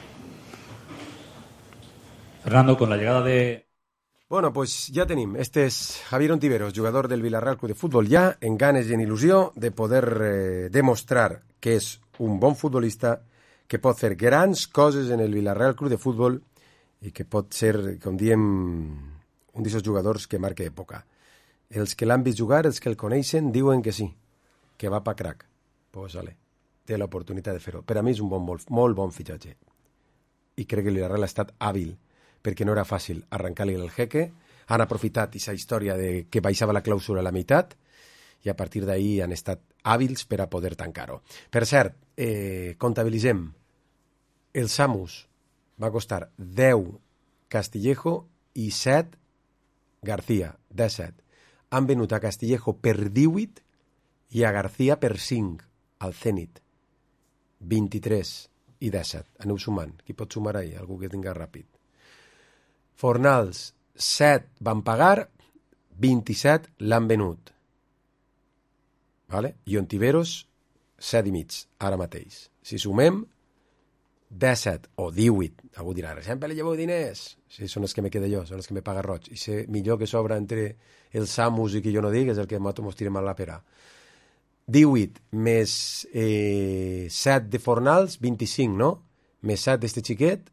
Fernando, con la llegada de... Bueno, pues ja tenim. Este és Javier Ontiveros, jugador del Villarreal Club de Futbol, ja en ganes i en il·lusió de poder demostrar que és un bon futbolista, que pot fer grans coses en el Villarreal Club de Futbol i que pot ser, com diem, un d'aquests jugadors que marca època. Els que l'han vist jugar, els que el coneixen, diuen que sí, que va pa crack. Pues vale, té l'oportunitat de fer-ho. Per a mi és un molt bon fitxatge. I crec que el Villarreal ha estat hàbil, perquè no era fàcil arrencar-li el jeque. Han aprofitat aquesta història de que baixava la clàusula a la meitat i a partir d'ahir han estat hàbils per a poder tancar-ho. Per cert, comptabilitzem. El Samus va costar 10 Castillejo i 7 García, 17. Han venut a Castillejo per 18 i a García per 5 al Zenit. 23 i 17. Aneu sumant. Qui pot sumar ahir? Algú que tinga ràpid. Fornals, 7 van pagar, 27 l'han venut. Vale? I Ontiveros, 7 i mig, ara mateix. Si sumem, 17 o 18, algú dirà, sempre li lleveu diners. Sí, són els que me queda jo, són els que me paga roig. I sé millor que sobra entre el Samus i que jo no dic, és el que mos tirem a la pera. 18 més 7 de Fornals, 25, no? Més 7 d'este xiquet,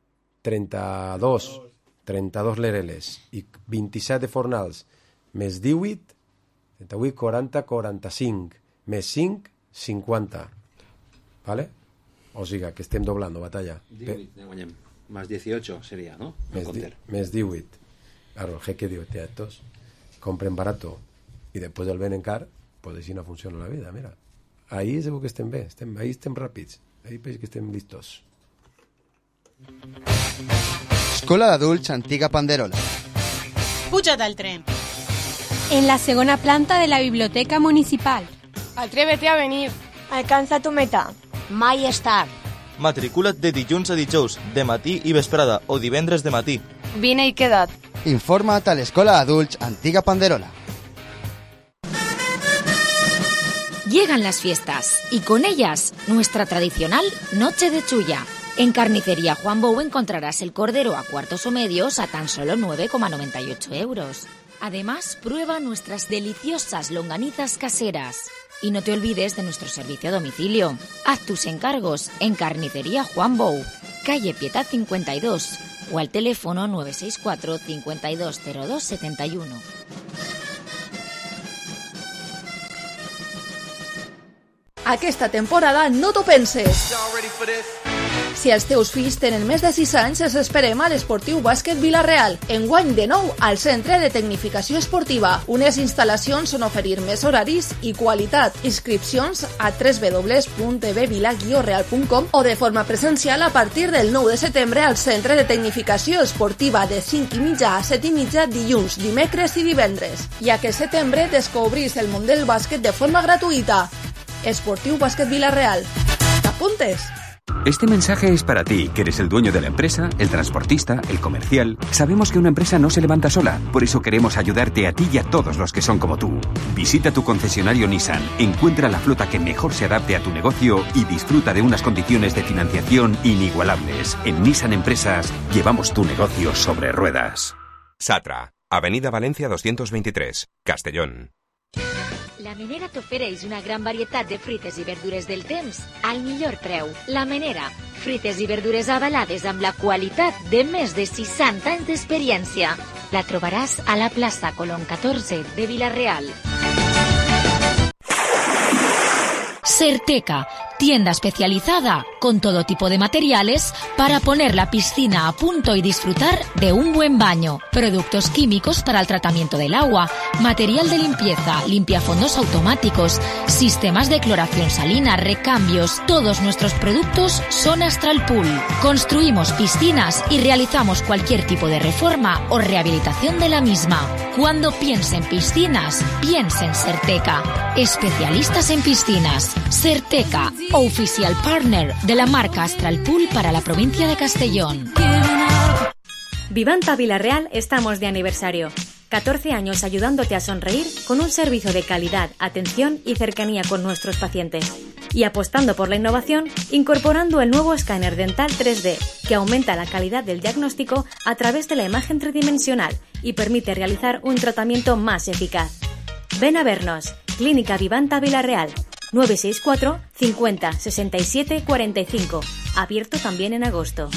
32 Lereles. I 27 de Fornals, més 18, 38, 40, 45, més 5, 50. ¿Vale? O siga, que estem doblando batalla. 18, guanyem. Más 18 sería, ¿no? Més 18. Claro, el jeque diu, estos compren barato y después el venen car, pues així no funciona la vida, mira. Ahí segur que estem bé, ahí estem ràpids, ahí veig que estem listos. Escola d'Adults Antiga Panderola. Puja't al tren. En la segona planta de la Biblioteca Municipal. Atrévete a venir. Alcanza tu meta. Mai és tard. Matricula't de dilluns a dijous, de matí i vesprada, o divendres de matí. Vine i queda't. Informa't a l'Escola d'Adults Antiga Panderola. Llegan las fiestas y con ellas nuestra tradicional Noche de Chulla. En Carnicería Juan Bou encontrarás el cordero a cuartos o medios a tan solo 9,98 euros. Además, prueba nuestras deliciosas longanizas caseras. Y no te olvides de nuestro servicio a domicilio. Haz tus encargos en Carnicería Juan Bou, calle Pietad 52 o al teléfono 964 520271. Aquesta temporada no t'ho penses. Si els teus fills tenen més de 6 anys, els esperem a l'Esportiu Bàsquet Vila-real. Enguany de nou al Centre de Tecnificació Esportiva. Unes instal·lacions on oferir més horaris i qualitat. Inscripcions a www.bvila-real.com o de forma presencial a partir del 9 de setembre al Centre de Tecnificació Esportiva de 5:30 a 7:30 dilluns, dimecres i divendres. I aquest setembre descobrís el món del bàsquet de forma gratuïta. Esportiu Bàsquet Vila-real. ¿T'apuntes? Este mensaje es para ti, que eres el dueño de la empresa, el transportista, el comercial. Sabemos que una empresa no se levanta sola, por eso queremos ayudarte a ti y a todos los que son como tú. Visita tu concesionario Nissan, encuentra la flota que mejor se adapte a tu negocio y disfruta de unas condiciones de financiación inigualables. En Nissan Empresas llevamos tu negocio sobre ruedas. Satra, Avenida Valencia 223, Castellón. La Menera t'ofereix una gran varietat de fruites i verdures del temps al millor preu. La Menera, fruites i verdures avalades amb la qualitat de més de 60 anys d'experiència. La trobaràs a la plaça Colón 14 de Vila-real. Certeca, tienda especializada con todo tipo de materiales para poner la piscina a punto y disfrutar de un buen baño. Productos químicos para el tratamiento del agua, material de limpieza, limpiafondos automáticos, sistemas de cloración salina, recambios. Todos nuestros productos son Astral Pool. Construimos piscinas y realizamos cualquier tipo de reforma o rehabilitación de la misma. Cuando piense en piscinas, piense en Certeca. Especialistas en piscinas. Certeca, oficial partner de la marca Astral Pool para la provincia de Castellón. Vivanta Vila-real estamos de aniversario. 14 años ayudándote a sonreír con un servicio de calidad, atención y cercanía con nuestros pacientes. Y apostando por la innovación, incorporando el nuevo escáner dental 3D, que aumenta la calidad del diagnóstico a través de la imagen tridimensional y permite realizar un tratamiento más eficaz. Ven a vernos. Clínica Vivanta Vila-real. 964 50 67 45. Abierto también en agosto.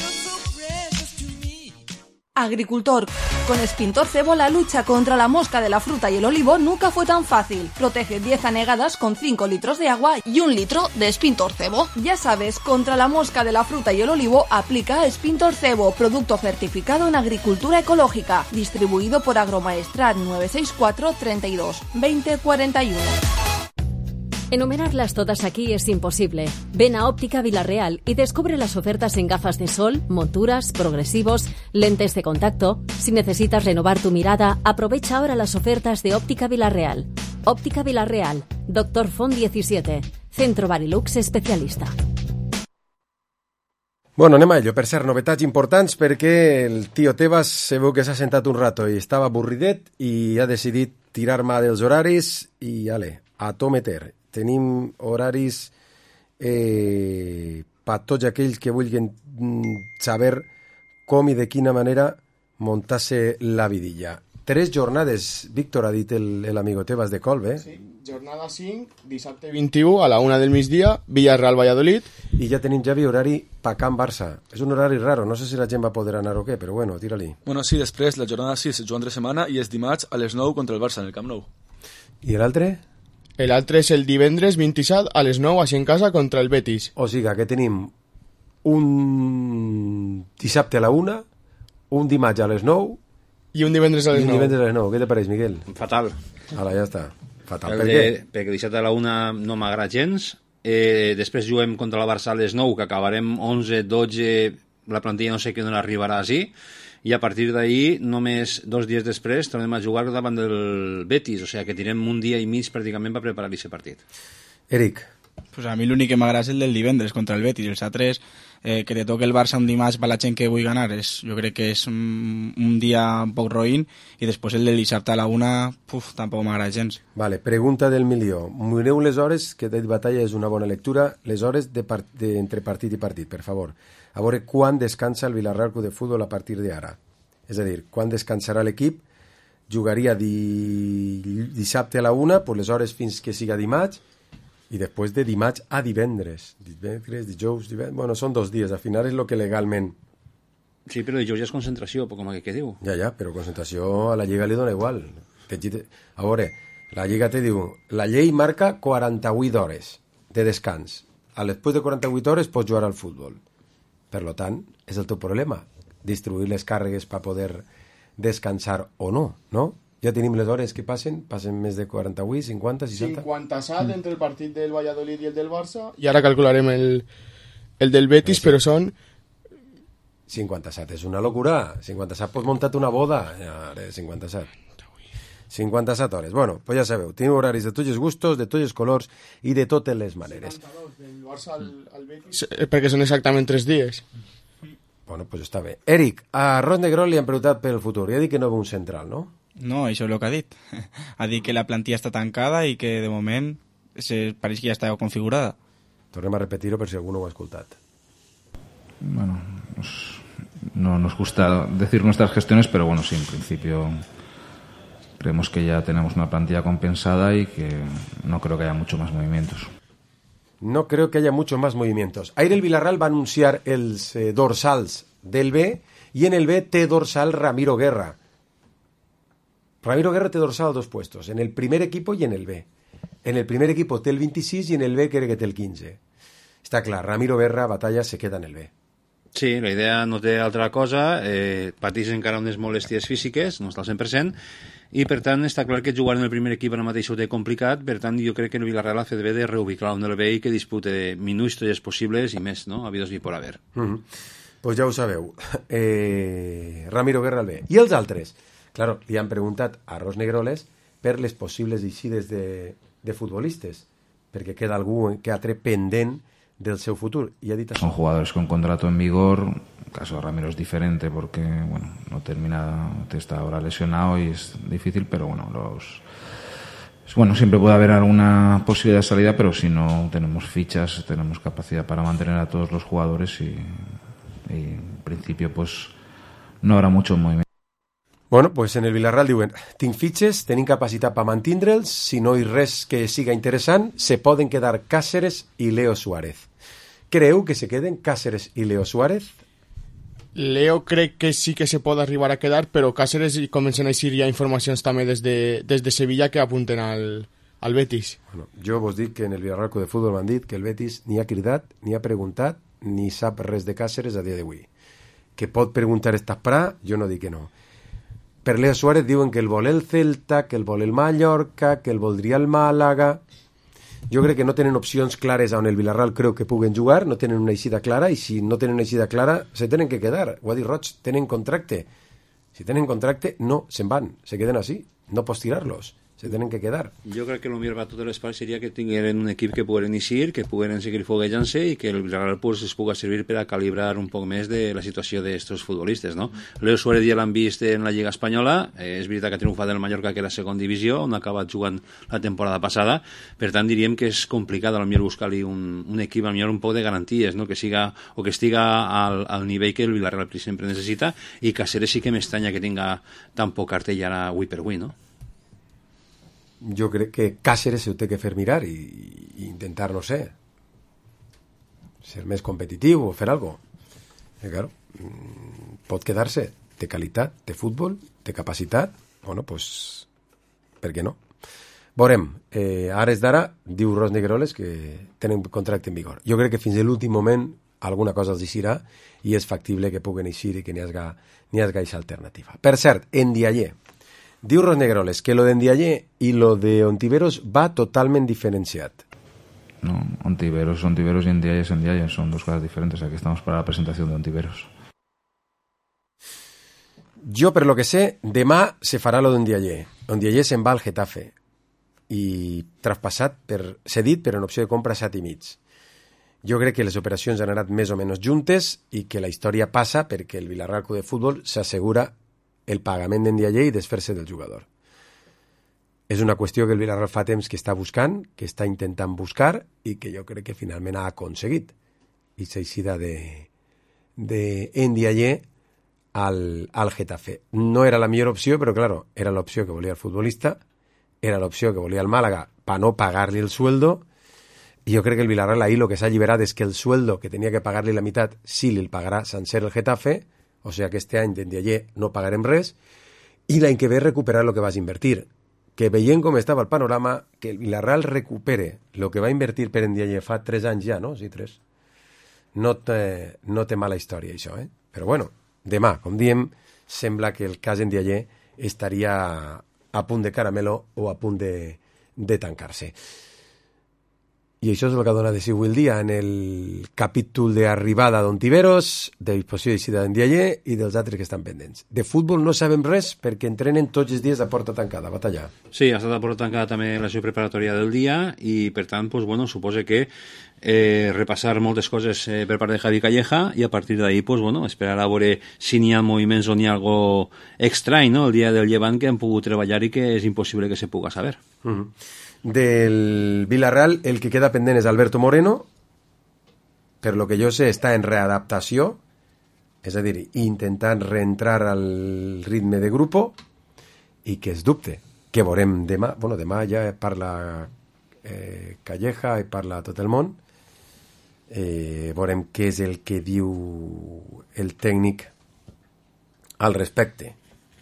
Agricultor, con Spintor Cebo la lucha contra la mosca de la fruta y el olivo nunca fue tan fácil. Protege 10 anegadas con 5 litros de agua y 1 litro de Spintor Cebo. Ya sabes, contra la mosca de la fruta y el olivo aplica Spintor Cebo, producto certificado en agricultura ecológica, distribuido por Agromaestrat 964 32 20 41. Enumerarlas todas aquí es imposible. Ven a Óptica Vilarreal y descubre las ofertas en gafas de sol, monturas, progresivos, lentes de contacto. Si necesitas renovar tu mirada, aprovecha ahora las ofertas de Óptica Vilarreal. Óptica Vilarreal, Dr. Font 17, Centro Barilux especialista. Bueno, anem a ello, per cert, novetats importants perquè el tio Tebas se veu que s'ha sentat un rato i estava avorridet i ha decidit tirar mà dels horaris i, ale, a to meter. Tenim horaris per tots aquells que vulguin saber com i de quina manera muntar-se la vidilla. 3 jornades, Víctor, ha dit l'amigo Tebas de Colbe. Sí, jornada 5, dissabte 21 a la 1 del migdia, Villarreal-Valladolid. I ja tenim, Javi, horari pa Can Barça. És un horari raro, no sé si la gent va poder anar o què, però bueno, tira-li. Bueno, sí, després la jornada 6 es juga entre setmana i és dimarts a les 9 contra el Barça en el Camp Nou. I l'altre? L'altre és el divendres 27 a les 9 així en casa contra el Betis. O sigui que tenim un dissabte a la 1, un dimarts a les 9 i un divendres a les 9. I un divendres a les 9. Què te pareix, Miguel? Fatal. Ara ja està. Fatal. Per què? Perquè dissabte a la 1 no m'agrada gens. Després juguem contra la Barça a les 9, que acabarem 11, 12, la plantilla no sé què no arribarà així. I a partir d'ahir, només 2 dies després, tornem a jugar davant del Betis, o sigui que tindrem un dia i mig pràcticament per preparar aquest partit. Eric. Pues a mi l'únic que m'agrada és el del divendres contra el Betis, els altres que te toque el Barça un dimarts per la gent que vull ganar, jo crec que és un dia un poc roïn, i després el del dissabte a la 1, tampoc m'agrada gens. Vale, pregunta del milió. Mireu les hores, que de batalla és una bona lectura, les hores entre partit i partit, per favor. A veure quan descansa el Vilarreal Club de Futbol a partir d'ara. És a dir, quan descansarà l'equip, jugaria dissabte a la 1, pues les hores fins que siga dimarts, i després de dimarts a divendres. Divendres, dijous, divendres... Bueno, són 2 dies, al final és el que legalment... Sí, però dijous ja és concentració, com que diu. Ja, però concentració a la Lliga li dona igual. A veure, la Lliga te diu, la llei marca 48 hores de descans. Després de 48 hores pots jugar al futbol. Per tant, és el teu problema, distribuir les càrregues per poder descansar o no, no? Ja tenim les hores que passen més de 48, 50, 60... 57 entre el partit del Valladolid i el del Barça, i ara calcularem el del Betis, però són... 57, és una locura. 57, pots muntar una boda. 57. 57 hores. Bueno, pues ja sabeu, tenim horaris de tots els gustos, de tots els colors i de totes les maneres. 52 del Barça al Betis, perquè són exactament 3 dies. Bueno, pues està bé. Eric, a Ros Negrón li han preguntat pel futur. Ja ha dit que no ve un central, no? No, això és el que ha dit. Ha dit que la plantilla està tancada i que de moment pareix que ja està configurada. Tornem a repetir-ho per si algú no ho ha escoltat. Bueno, no nos gusta decir nuestras gestiones, pero bueno, sí, en principio creemos que ya tenemos una plantilla compensada y que no creo que haya mucho más movimientos. No creo que haya mucho más movimientos. Ayer el Villarreal va a anunciar els dorsals del B y en el B té dorsal Ramiro Guerra. Ramiro Guerra té dorsal a 2 puestos, en el primer equipo y en el B. En el primer equipo té el 26 y en el B crec que té el 15. Està clar, Ramiro Guerra, batalla, se queda en el B. Sí, la idea no té altra cosa, pateix encara unes molèsties físiques, no està al 100%, i per tant està clar que jugar en el primer equip ara mateix ho té complicat, per tant jo crec que el Villarreal ha fet bé de reubicar en el B i que dispute minuts tots possibles i més, no? Habidos i por haver. Pues ja ho sabeu. Ramiro Guerra al B. I els altres? Claro, li han preguntat a Ros Negroles per les possibles eixides de futbolistes, perquè queda algú que ha tret pendent del seu futur. Y ha dit Son jugadores con contrato en vigor. El caso de Ramiro es diferente porque bueno, no termina, está ahora lesionado y es difícil, pero bueno, siempre puede haber alguna posibilidad de salida, pero si no tenemos fichas, tenemos capacidad para mantener a todos los jugadores y en principio pues no habrá mucho movimiento. Bueno, pues en el Villarreal diuen, tinc fitxes, tenim capacitat per mantindre'ls, si no hi res que siga interessant, se poden quedar Cáceres i Leo Suárez. Creu que se queden Cáceres i Leo Suárez? Leo crec que sí que se pot arribar a quedar, però Cáceres comencen a eixir ja informacions també des de Sevilla que apunten al Betis. Bueno, jo vos dic que en el Villarreal Club de Futbol m'han dit que el Betis ni ha cridat, ni ha preguntat, ni sap res de Cáceres a dia d'avui. Que pot preguntar esta pra, jo no dic que no. Per Leo Suárez diuen que el vol el Celta, que el vol el Mallorca, que el voldria el Màlaga. Jo crec que no tenen opcions clares on el Villarreal creu que puguen jugar, no tenen una eixida clara, i si no tenen una eixida clara, se tenen que quedar. Ho ha dit Roig, tenen contracte. Si tenen contracte, no se'n van, se queden així, no pots tirar-los. Se tenen que quedar. Jo crec que el millor per a totes les parts seria que tingueren un equip que pogueren eixir, que pogueren seguir foguejant-se i que el Villarreal pues, es pugui servir per a calibrar un poc més de la situació d'estos futbolistes, no? Leo Suárez ja l'han vist en la Lliga Espanyola, és veritat que ha triomfat del Mallorca, que era segona divisió, on ha acabat jugant la temporada passada, per tant diríem que és complicat al millor buscar-li un equip, al millor un poc de garanties, no? Que siga o que estiga al nivell que el Villarreal sempre necessita, i Cáceres sí que m'estranya que tinga tan poc cartell ara avui per avui, no? Jo crec que Cáceres ho té que fer mirar i intentar, no sé, ser més competitiu o fer algo. Claro, pot quedar-se, té qualitat, té futbol, té capacitat, bueno, pues, per què no? Veurem, a hores d'ara, diu Ros Negueroles que tenen contracte en vigor. Jo crec que fins a l'últim moment alguna cosa els eixirà i és factible que puguen eixir i que n'hi hagi aquesta alternativa. Per cert, Ndiaye. Diu Ros Negueroles que lo de Ndiaye y lo de Ontiveros va totalment diferenciat. No, Ontiveros y Ndiaye son dos cosas diferentes. Aquí estamos para la presentación de Ontiveros. Jo, per lo que sé, demà se farà lo d'Ondiaye. Ondiaye se'n va al Getafe i traspassat cedit per en opció de compra 7,5. Jo crec que les operacions han anat més o menys juntes i que la història passa perquè el Villarreal Club de Futbol s'assegura el pagament d'Ndiaye i desfer-se del jugador. És una qüestió que el Villarreal fa temps que està buscant, que està intentant buscar i que jo crec que finalment ha aconseguit. I s'eixida de Ndiaye al Getafe. No era la millor opció, però claro, era l'opció que volia el futbolista, era l'opció que volia el Màlaga per no pagar-li el sueldo, i jo crec que el Villarreal ahí lo que s'ha alliberat és que el sueldo que tenia que pagar-li la meitat sí li el pagarà sencer el Getafe, o sigui que este any d'Ndiaye no pagarem res, i l'any que ve recuperar el que vas invertir. Que veient com estava el panorama, que el Villarreal recupere el que va invertir per Ndiaye fa 3 anys ja, no? Sí, 3. No té mala història, això, eh? Però bueno, demà, com diem, sembla que el cas Ndiaye estaria a punt de caramelo o a punt de tancar-se. I això és el que dona de si avui el dia en el capítol d'arribada d'Ontiveros, de disposició d'eixida d'Ndiaye i dels altres que estan pendents. De futbol no sabem res perquè entrenen tots els dies a porta tancada, Batalla. Sí, ha estat a porta tancada també la sessió preparatòria del dia i per tant, pues, bueno, suposa que repassar moltes coses per part de Javi Calleja i a partir d'ahí, pues, bueno, esperar a veure si n'hi ha moviments o n'hi ha algo estrany, no? El dia del Llevant que han pogut treballar i que és impossible que se puga saber. Del Villarreal el que queda pendent és Alberto Moreno, per lo que jo sé està en readaptació, és a dir, intentant reentrar al ritme de grupo i que es dubte, que veurem demà. Bueno, demà ja parla Calleja i parla tot el món, veurem què és el que diu el tècnic al respecte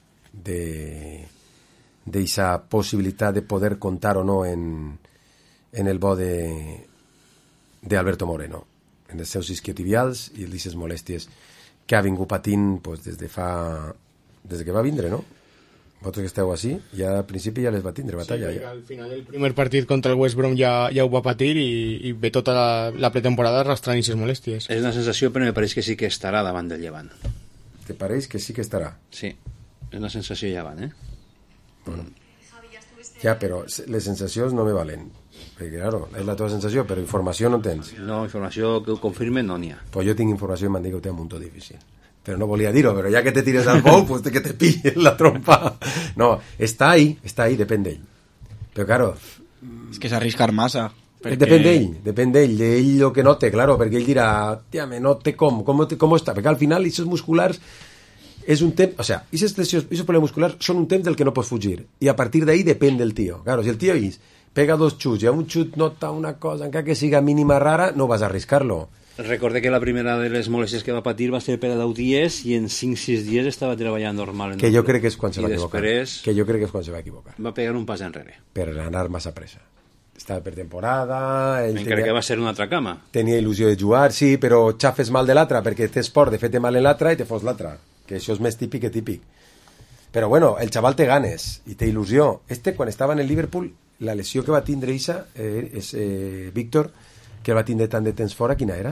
d'eixa possibilitat de poder comptar o no en el bo d'Alberto Moreno, en els seus isquiotibials i les molèsties que ha vingut patint pues, des que va vindre, no? Vosaltres que esteu així, ja al principi ja les va tindre Batalla. Sí, al final el primer partit contra el West Brom ja ho va patir i ve tota la pretemporada arrastrant aquestes molèsties. És una sensació, però me pareix que sí que estarà davant del Llevant. Te pareix que sí que estarà? Sí, és una sensació Llevant, Bueno. Ja, però les sensacions no me valen. Perquè, claro, és la teva sensació, però informació no tens. No, informació que ho confirme no n'hi ha. Pues jo tinc informació i m'han dit que ho té un munt difícil. Però no volia dir-ho, però ja que te tires al bou, pues que te pillen la trompa. No, està ahí, depèn d'ell. Però, claro... És que s'arriscar massa. Perquè... Depèn d'ell lo que note, claro, perquè ell dirà, tia, me note com està, perquè al final, aquests musculars és un temps, o sea, esos problemes musculars són un temps del que no pots fugir, i a partir d'ahí depèn del tio. Claro, si el tio pega 2 xuts i a un xut nota una cosa, encara que siga mínima rara, no vas a arriscar-lo. Recordé que la primera de les molèsties que va patir va ser per a 10 dies i en 5-6 dies estava treballant normal. Que jo crec que és quan se va equivocar. Que jo crec que és quan se va equivocar. Va pegar un pas enrere. Per anar massa pressa. Estava per temporada... Encara que va ser una altra cama. Tenia il·lusió de jugar, sí, però xafes mal de l'altra, perquè té esport de fer-te mal en l'altra i te fos l'altra. Que això és més típic que típic. Però bueno, el xaval té ganes i té il·lusió. Quan estava en el Liverpool, la lesió que va tindre Isa, Víctor, que va tindre tant de temps fora, quina era?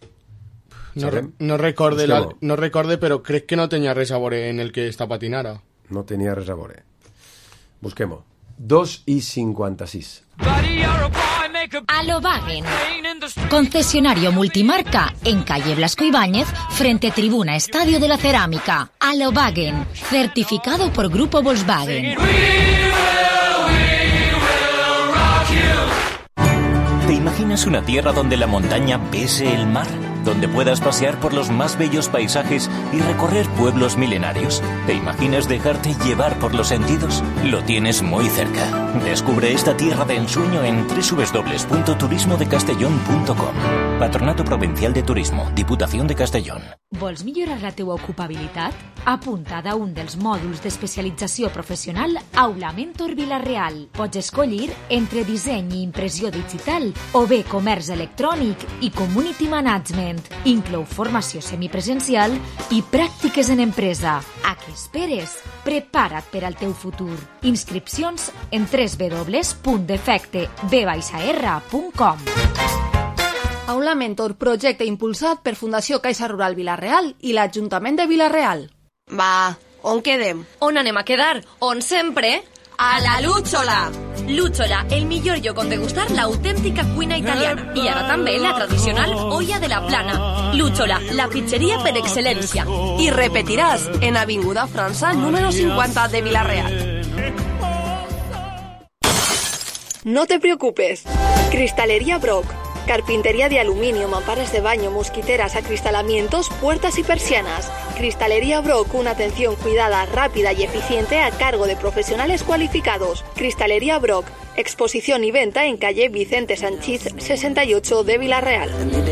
No recorde, però crec que no tenia res a veure en el que està patint ara. No tenia res a veure. Busquem-ho. 2:56. Alobagen, concesionario multimarca en calle Blasco Ibáñez, frente tribuna Estadio de la Cerámica. Alobagen, certificado por Grupo Volkswagen. ¿Te imaginas una tierra donde la montaña bese el mar? Donde puedas pasear por los más bellos paisajes y recorrer pueblos milenarios. ¿Te imaginas dejarte llevar por los sentidos? Lo tienes muy cerca. Descubre esta tierra de ensueño en www.turismodecastellón.com. Patronato Provincial de Turismo, Diputación de Castellón. Vols millorar la teua ocupabilitat? Apunta't a un dels mòduls d'especialització professional Aula Mentor Vila-real. Pots escollir entre disseny i impressió digital o bé comerç electrònic i community management. Inclou formació semipresencial i pràctiques en empresa. A què esperes? Prepara't per al teu futur. Inscripcions en www.defecteb-r.com. Aula Mentor, projecte impulsat per Fundació Caixa Rural Vila-real i l'Ajuntament de Vila-real. Va, on quedem? On anem a quedar? On sempre? A la Lúchola! Lúchola, el millor lloc on degustar l'autèntica cuina italiana. I ara també la tradicional olla de la plana. Lúchola, la pizzeria per excel·lència. I repetiràs en Avinguda França, número 50 de Vila-real. No te preocupes. Cristalería Brock. Carpintería de aluminio, mamparas de baño, mosquiteras, acristalamientos, puertas y persianas. Cristalería Brock, una atención cuidada, rápida y eficiente a cargo de profesionales cualificados. Cristalería Brock, exposición y venta en calle Vicente Sanchís 68 de Vila-real.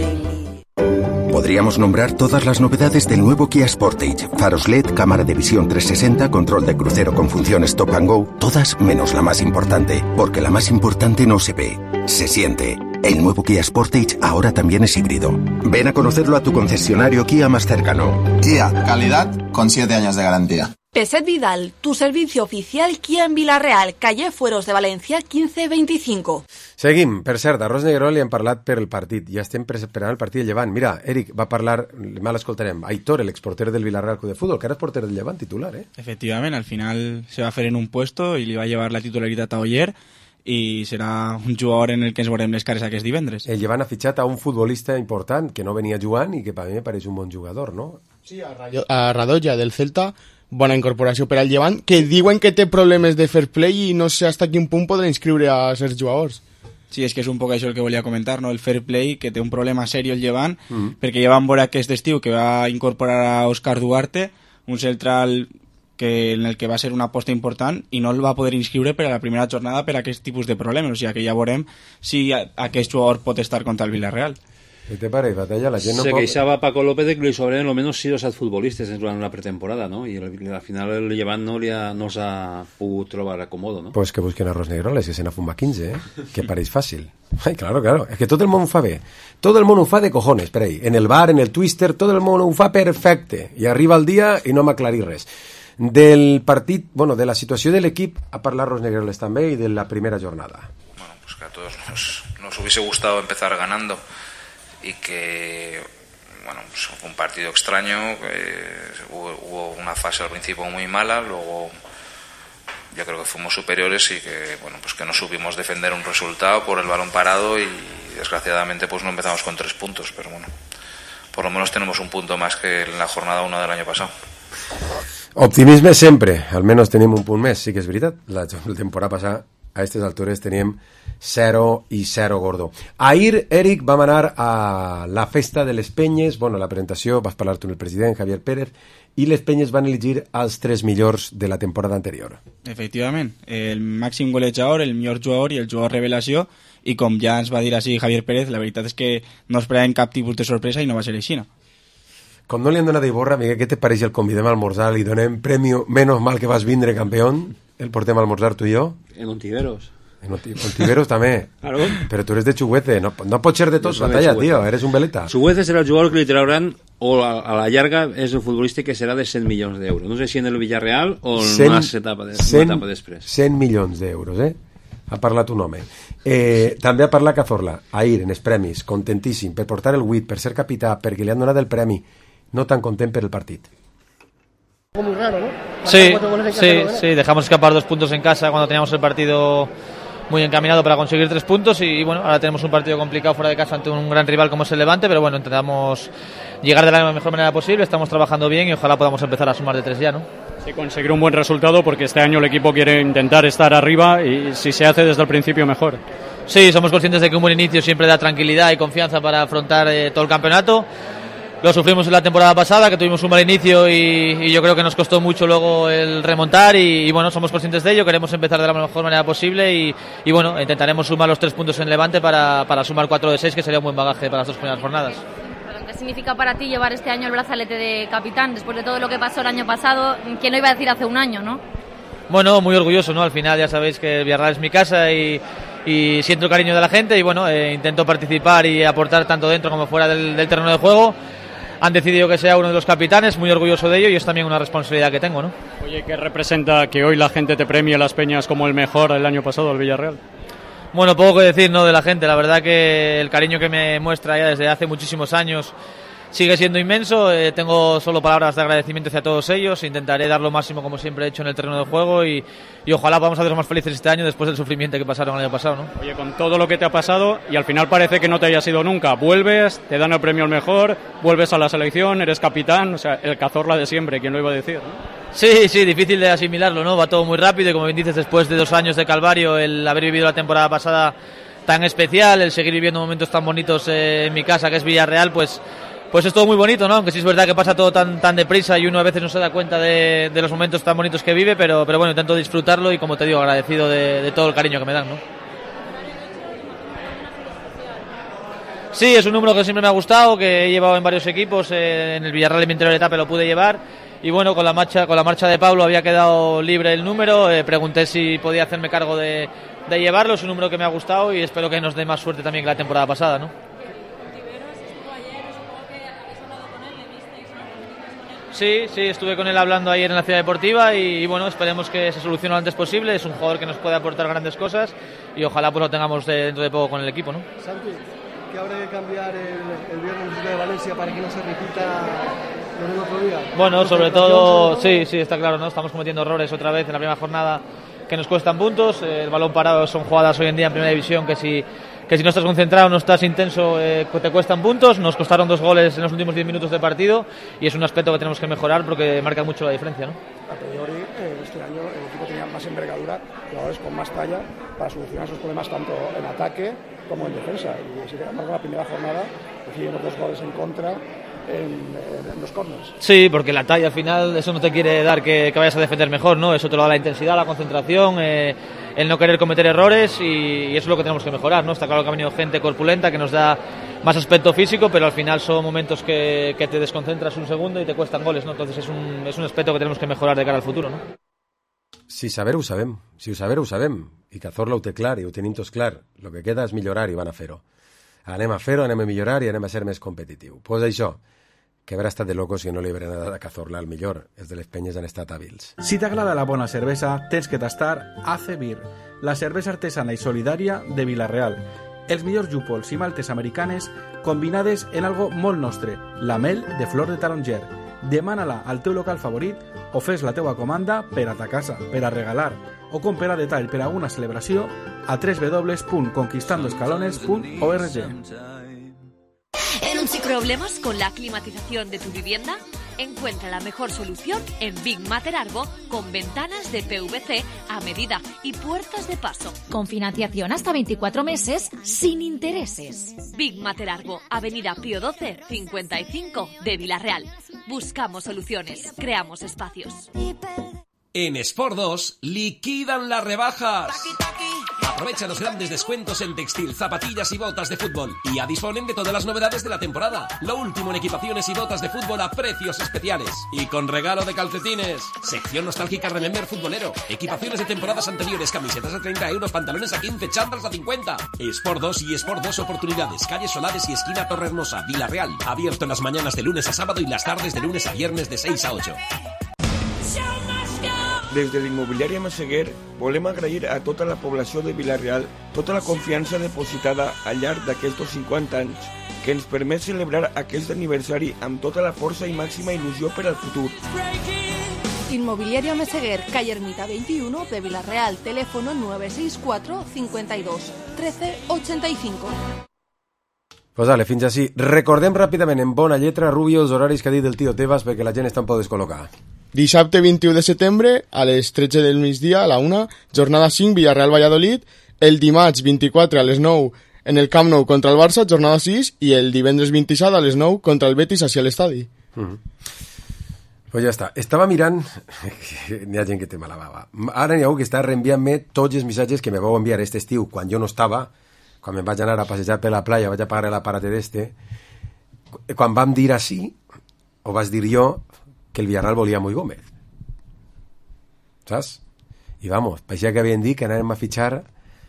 Podríamos nombrar todas las novedades del nuevo Kia Sportage. Faros LED, cámara de visión 360, control de crucero con funciones Stop and Go. Todas menos la más importante, porque la más importante no se ve, se siente. El nuevo Kia Sportage ahora también es híbrido. Ven a conocerlo a tu concesionario Kia más cercano. Kia, calidad con 7 años de garantía. Peset Vidal, tu servicio oficial Kia en Vila-real, calle Fueros de València 1525. Seguim. Per cert, a Ros Negrol li hem parlat per el partit. Ja estem esperant el partit del Llevant. Mira, Eric va parlar, mal l'escoltarem, Aitor, el exporter del Villarreal Club de Fútbol, que ara és porter del Llevant, titular, Efectivamente, al final se va a hacer en un puesto y le va a llevar la titularidad a Oyer i serà un jugador en el que ens veurem les cares aquest divendres. El Llevant ha fitxat a un futbolista important que no venia jugant i que per mi me pareix un bon jugador, no? Sí, a Radoja del Celta, bona incorporació per al Llevant, que diuen que té problemes de fair play i no sé hasta quin punt podrà inscriure a certs jugadors. Sí, és que és un poc això el que volia comentar, no? El fair play, que té un problema serio el Llevant, perquè ja van veure aquest estiu que va incorporar a Òscar Duarte, un central en el que va ser una aposta important i no el va poder inscriure per a la primera jornada per a aquest tipus de problemes, o sigui que ja veurem si aquest jugador pot estar contra el Villarreal. ¿Qué te parece, Batalla? La gent no se queixava Paco López de que li sobren almenys 6 o 7 futbolistes durant la pretemporada, ¿no? Y al final el Llevant no s'ha pogut trobar acomodo, ¿no? Pues que busquen a Ros Negroles, que se n'ha fumat 15, que pareix fàcil. Ay, claro, es que tot el món ho fa bé. Tot el món ho fa de cojones, per ahí. En el bar, en el twister, tot el món ho fa perfecte. I arriba el dia i no m'aclarir res. Del partit, bueno, de la situació de l'equip ha parlat Ros Negroles també i de la primera jornada. Bueno, pues que a todos nos hubiese gustado empezar ganando y que, bueno, pues fue un partido extraño, hubo una fase al principio muy mala, luego yo creo que fuimos superiores y que, bueno, pues que no supimos defender un resultado por el balón parado y desgraciadamente pues no empezamos con 3 puntos, pero bueno, por lo menos tenemos un punto más que en la jornada 1 del año pasado. Optimisme sempre, almenys tenim un punt més, sí que és veritat. La temporada passada a aquestes altures teníem 0 i 0 gordo. Ahir, Eric, vam anar a la festa de les penyes, bueno, la presentació, vas parlar tu amb el president, Javier Pérez, i les penyes van elegir els 3 millors de la temporada anterior. Efectivament, el màxim golejador, el millor jugador i el jugador revelació, i com ja ens va dir així Javier Pérez, la veritat és que no esperàvem cap tipus de sorpresa i no va ser així. Com no li han donat Iborra, Miguel, què te pareix el convidem a almorzar? Li donem premio, menos mal que vas vindre campeón, el portem a almorzar tu i jo? En Ontiveros. En Ontiveros també. Claro. Però tu eres de Chuguete, no pot ser de tots la talla, tio, eres un veleta. Chuguete serà el jugador que li trauran, o a la llarga és el futbolista que serà de 100 milions d'euros. No sé si en el Villarreal o en una etapa després. 100 milions d'euros, ha parlat un home. També ha parlat Cazorla, ahir, en els premis, contentíssim, per portar el 8, per ser capità, perquè li han donat el premi, no tan content per el partit. Muy raro, ¿no? Sí, dejamos escapar 2 puntos en casa cuando teníamos el partido muy encaminado para conseguir 3 puntos y bueno, ahora tenemos un partido complicado fuera de casa ante un gran rival como es el Levante, pero bueno, intentamos llegar de la mejor manera posible, estamos trabajando bien y ojalá podamos empezar a sumar de 3 ya, ¿no? Sí, conseguir un buen resultado porque este año el equipo quiere intentar estar arriba y si se hace desde el principio mejor. Sí, somos conscientes de que un buen inicio siempre da tranquilidad y confianza para afrontar todo el campeonato. Lo sufrimos en la temporada pasada, que tuvimos un mal inicio y yo creo que nos costó mucho luego el remontar y bueno, somos conscientes de ello, queremos empezar de la mejor manera posible y bueno, intentaremos sumar los 3 puntos en Levante para sumar 4 de 6, que sería un buen bagaje para las 2 primeras jornadas. ¿Qué significa para ti llevar este año el brazalete de capitán después de todo lo que pasó el año pasado? ¿Quién no iba a decir hace un año, no? Bueno, muy orgulloso, ¿no? Al final ya sabéis que el Villarreal es mi casa y siento el cariño de la gente y bueno, intento participar y aportar tanto dentro como fuera del terreno de juego. Han decidido que sea uno de los capitanes, muy orgulloso de ello y es también una responsabilidad que tengo, ¿no? Oye, ¿qué representa que hoy la gente te premie las Peñas como el mejor el año pasado al Villarreal? Bueno, poco que decir, ¿no?, de la gente. La verdad que el cariño que me muestra ya desde hace muchísimos años sigue siendo inmenso. Tengo solo palabras de agradecimiento hacia todos ellos. Intentaré dar lo máximo, como siempre he hecho, en el terreno de juego y ojalá podamos hacerlos más felices este año después del sufrimiento que pasaron el año pasado, ¿no? Oye, con todo lo que te ha pasado y al final parece que no te hayas ido nunca. Vuelves, te dan el premio al mejor, vuelves a la selección, eres capitán, o sea, el Cazorla de siempre, ¿quién lo iba a decir, no? Sí, difícil de asimilarlo, ¿no? Va todo muy rápido y como bien dices, después de 2 años de calvario, el haber vivido la temporada pasada tan especial, el seguir viviendo momentos tan bonitos en mi casa que es Villarreal, pues es todo muy bonito, ¿no? Aunque sí es verdad que pasa todo tan deprisa y uno a veces no se da cuenta de los momentos tan bonitos que vive, pero bueno, intento disfrutarlo y como te digo, agradecido de todo el cariño que me dan, ¿no? Sí, es un número que siempre me ha gustado, que he llevado en varios equipos, en el Villarreal en mi anterior etapa lo pude llevar y bueno, con la marcha de Pablo había quedado libre el número, pregunté si podía hacerme cargo de llevarlo, es un número que me ha gustado y espero que nos dé más suerte también que la temporada pasada, ¿no? Sí, estuve con él hablando ayer en la Ciudad Deportiva y bueno, esperemos que se solucione lo antes posible. Es un jugador que nos puede aportar grandes cosas y ojalá pues lo tengamos dentro de poco con el equipo, ¿no? Santi, ¿qué habrá que cambiar el viernes de Valencia para que no se repita lo del otro día? Bueno, sobre todo, sí, está claro, ¿no? Estamos cometiendo errores otra vez en la primera jornada que nos cuestan puntos. El balón parado son jugadas hoy en día en primera división que si no estás concentrado, no estás intenso, te cuestan puntos. Nos costaron 2 goles en los últimos 10 minutos de partido y es un aspecto que tenemos que mejorar porque marca mucho la diferencia, ¿no? A priori, este año el equipo tenía más envergadura, jugadores con más talla para solucionar esos problemas tanto en ataque como en defensa. Y sin embargo, la primera jornada recibimos 2 goles en contra en los corners. Sí, porque la talla al final eso no te quiere dar que vayas a defender mejor, ¿no? Eso te lo da la intensidad, la concentración, el no querer cometer errores y eso es lo que tenemos que mejorar, ¿no? Está claro que ha venido gente corpulenta que nos da más aspecto físico, pero al final son momentos que te desconcentras un segundo y te cuestan goles, ¿no? Entonces es un aspecto que tenemos que mejorar de cara al futuro, ¿no? Si saber ho sabem, i Cazorla ho té clar i ho tenim tots clar, el que queda és millorar i van a fer-ho. Anem a fer-ho, anem a millorar i anem a ser més competitiu. Pues això, que habrà estat de locos si no li haurà anat a Cazorla al millor. Els de les penyes han estat hàbils. Si t'agrada la bona cervesa, tens que tastar AC Beer, la cervesa artesana i solidària de Vila-real. Els millors llúpols i maltes americanes combinades en algo molt nostre, la mel de flor de taronger. Demana-la al teu local favorit o fes la teua comanda per a ta casa, per a regalar o comprar a detall per a una celebració a www.conquistandoescalones.org. ¿Problemas con la climatización de tu vivienda? Encuentra la mejor solución en Big Mater Arbo con ventanas de PVC a medida y puertas de paso. Con financiación hasta 24 meses sin intereses. Big Mater Arbo, Avenida Pío XII, 55 de Villarreal. Buscamos soluciones, creamos espacios. En Sport 2 liquidan las rebajas. Aprovecha los grandes descuentos en textil, zapatillas y botas de fútbol. Y ya disponen de todas las novedades de la temporada. Lo último en equipaciones y botas de fútbol a precios especiales. Y con regalo de calcetines. Sección nostálgica Remember Futbolero. Equipaciones de temporadas anteriores, camisetas a 30 euros, pantalones a 15, chándals a 50. Sport 2 y Sport 2 Oportunidades. Calle Solares y esquina Torrehermosa, Villarreal. Abierto en las mañanas de lunes a sábado y las tardes de lunes a viernes de 6 a 8. Des de l'Immobiliària Massaguer volem agrair a tota la població de Villarreal tota la confiança depositada al llarg d'aquests 50 anys que ens permet celebrar aquest aniversari amb tota la força i màxima il·lusió per al futur. Inmobiliaria Meseguer, calle Ermita 21 de Villarreal, teléfono 964 52 13 85. Pues dale, fins així. Recordem ràpidament en bona lletra, Rubio, els horaris que ha dit el tio Tebas perquè la gent està un poc descol·locada. Dissabte 21 de setembre, a les 13 del migdia, a la 1, jornada 5, Villarreal-Valladolid. El dimarts 24 a les 9 en el Camp Nou contra el Barça, jornada 6, i el divendres 27 a les 9 contra el Betis hacia l'estadi. Pues ja està. Estava mirant... N'hi ha gent que té mala bava. Ara n'hi ha algú que està reenviant-me tots els missatges que me vau enviar este estiu, quan jo no estava, quan me'n vaig anar a passejar per la playa, vaig a pagar l'aparato d'este. Quan vam dir així, o vas dir jo, que el Villarreal volia Moi Gómez. ¿Sabes? Y vamos, parecía que habían dit que anàvem a fitxar...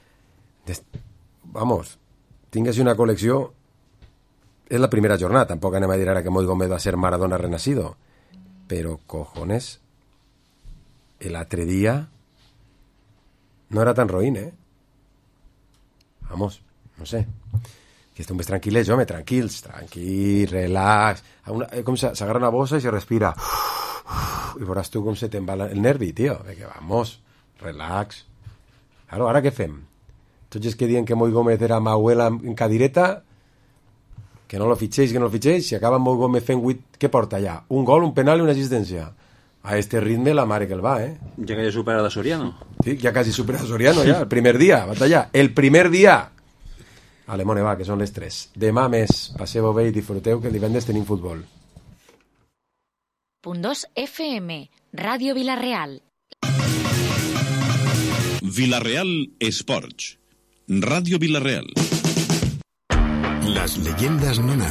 Vamos, tingues una col·lecció... És la primera jornada, tampoc anem a dir ara que Moi Gómez va ser Maradona renacido. Pero, cojones, el altre dia no era tan roïn, ¿eh? Vamos, no sé... que esteu més tranquil·les, home, tranquils, relax, com s'agarra una bossa i se respira, i veuràs tu com se te'n va el nervi, tio, que vamos, relax. Claro, ara què fem? Tots els que diuen que Moi Gómez era Mahuela en cadireta, que no lo fitxeix, si acaba Moi Gómez fent 8, què porta allà? Un gol, un penal i una assistència. A este ritme la mare que el va, ¿eh? Ja quasi superat a Soriano. Sí, ja quasi superat a Soriano, ja, el primer dia, batalla, el primer dia. Alemone, va, que són les 3. Demà més, passeu bé i disfruteu, que el divendres tenim futbol. .2 FM, Radio Villarreal. Villarreal Sports, Radio Villarreal. Las leyendas no nacen.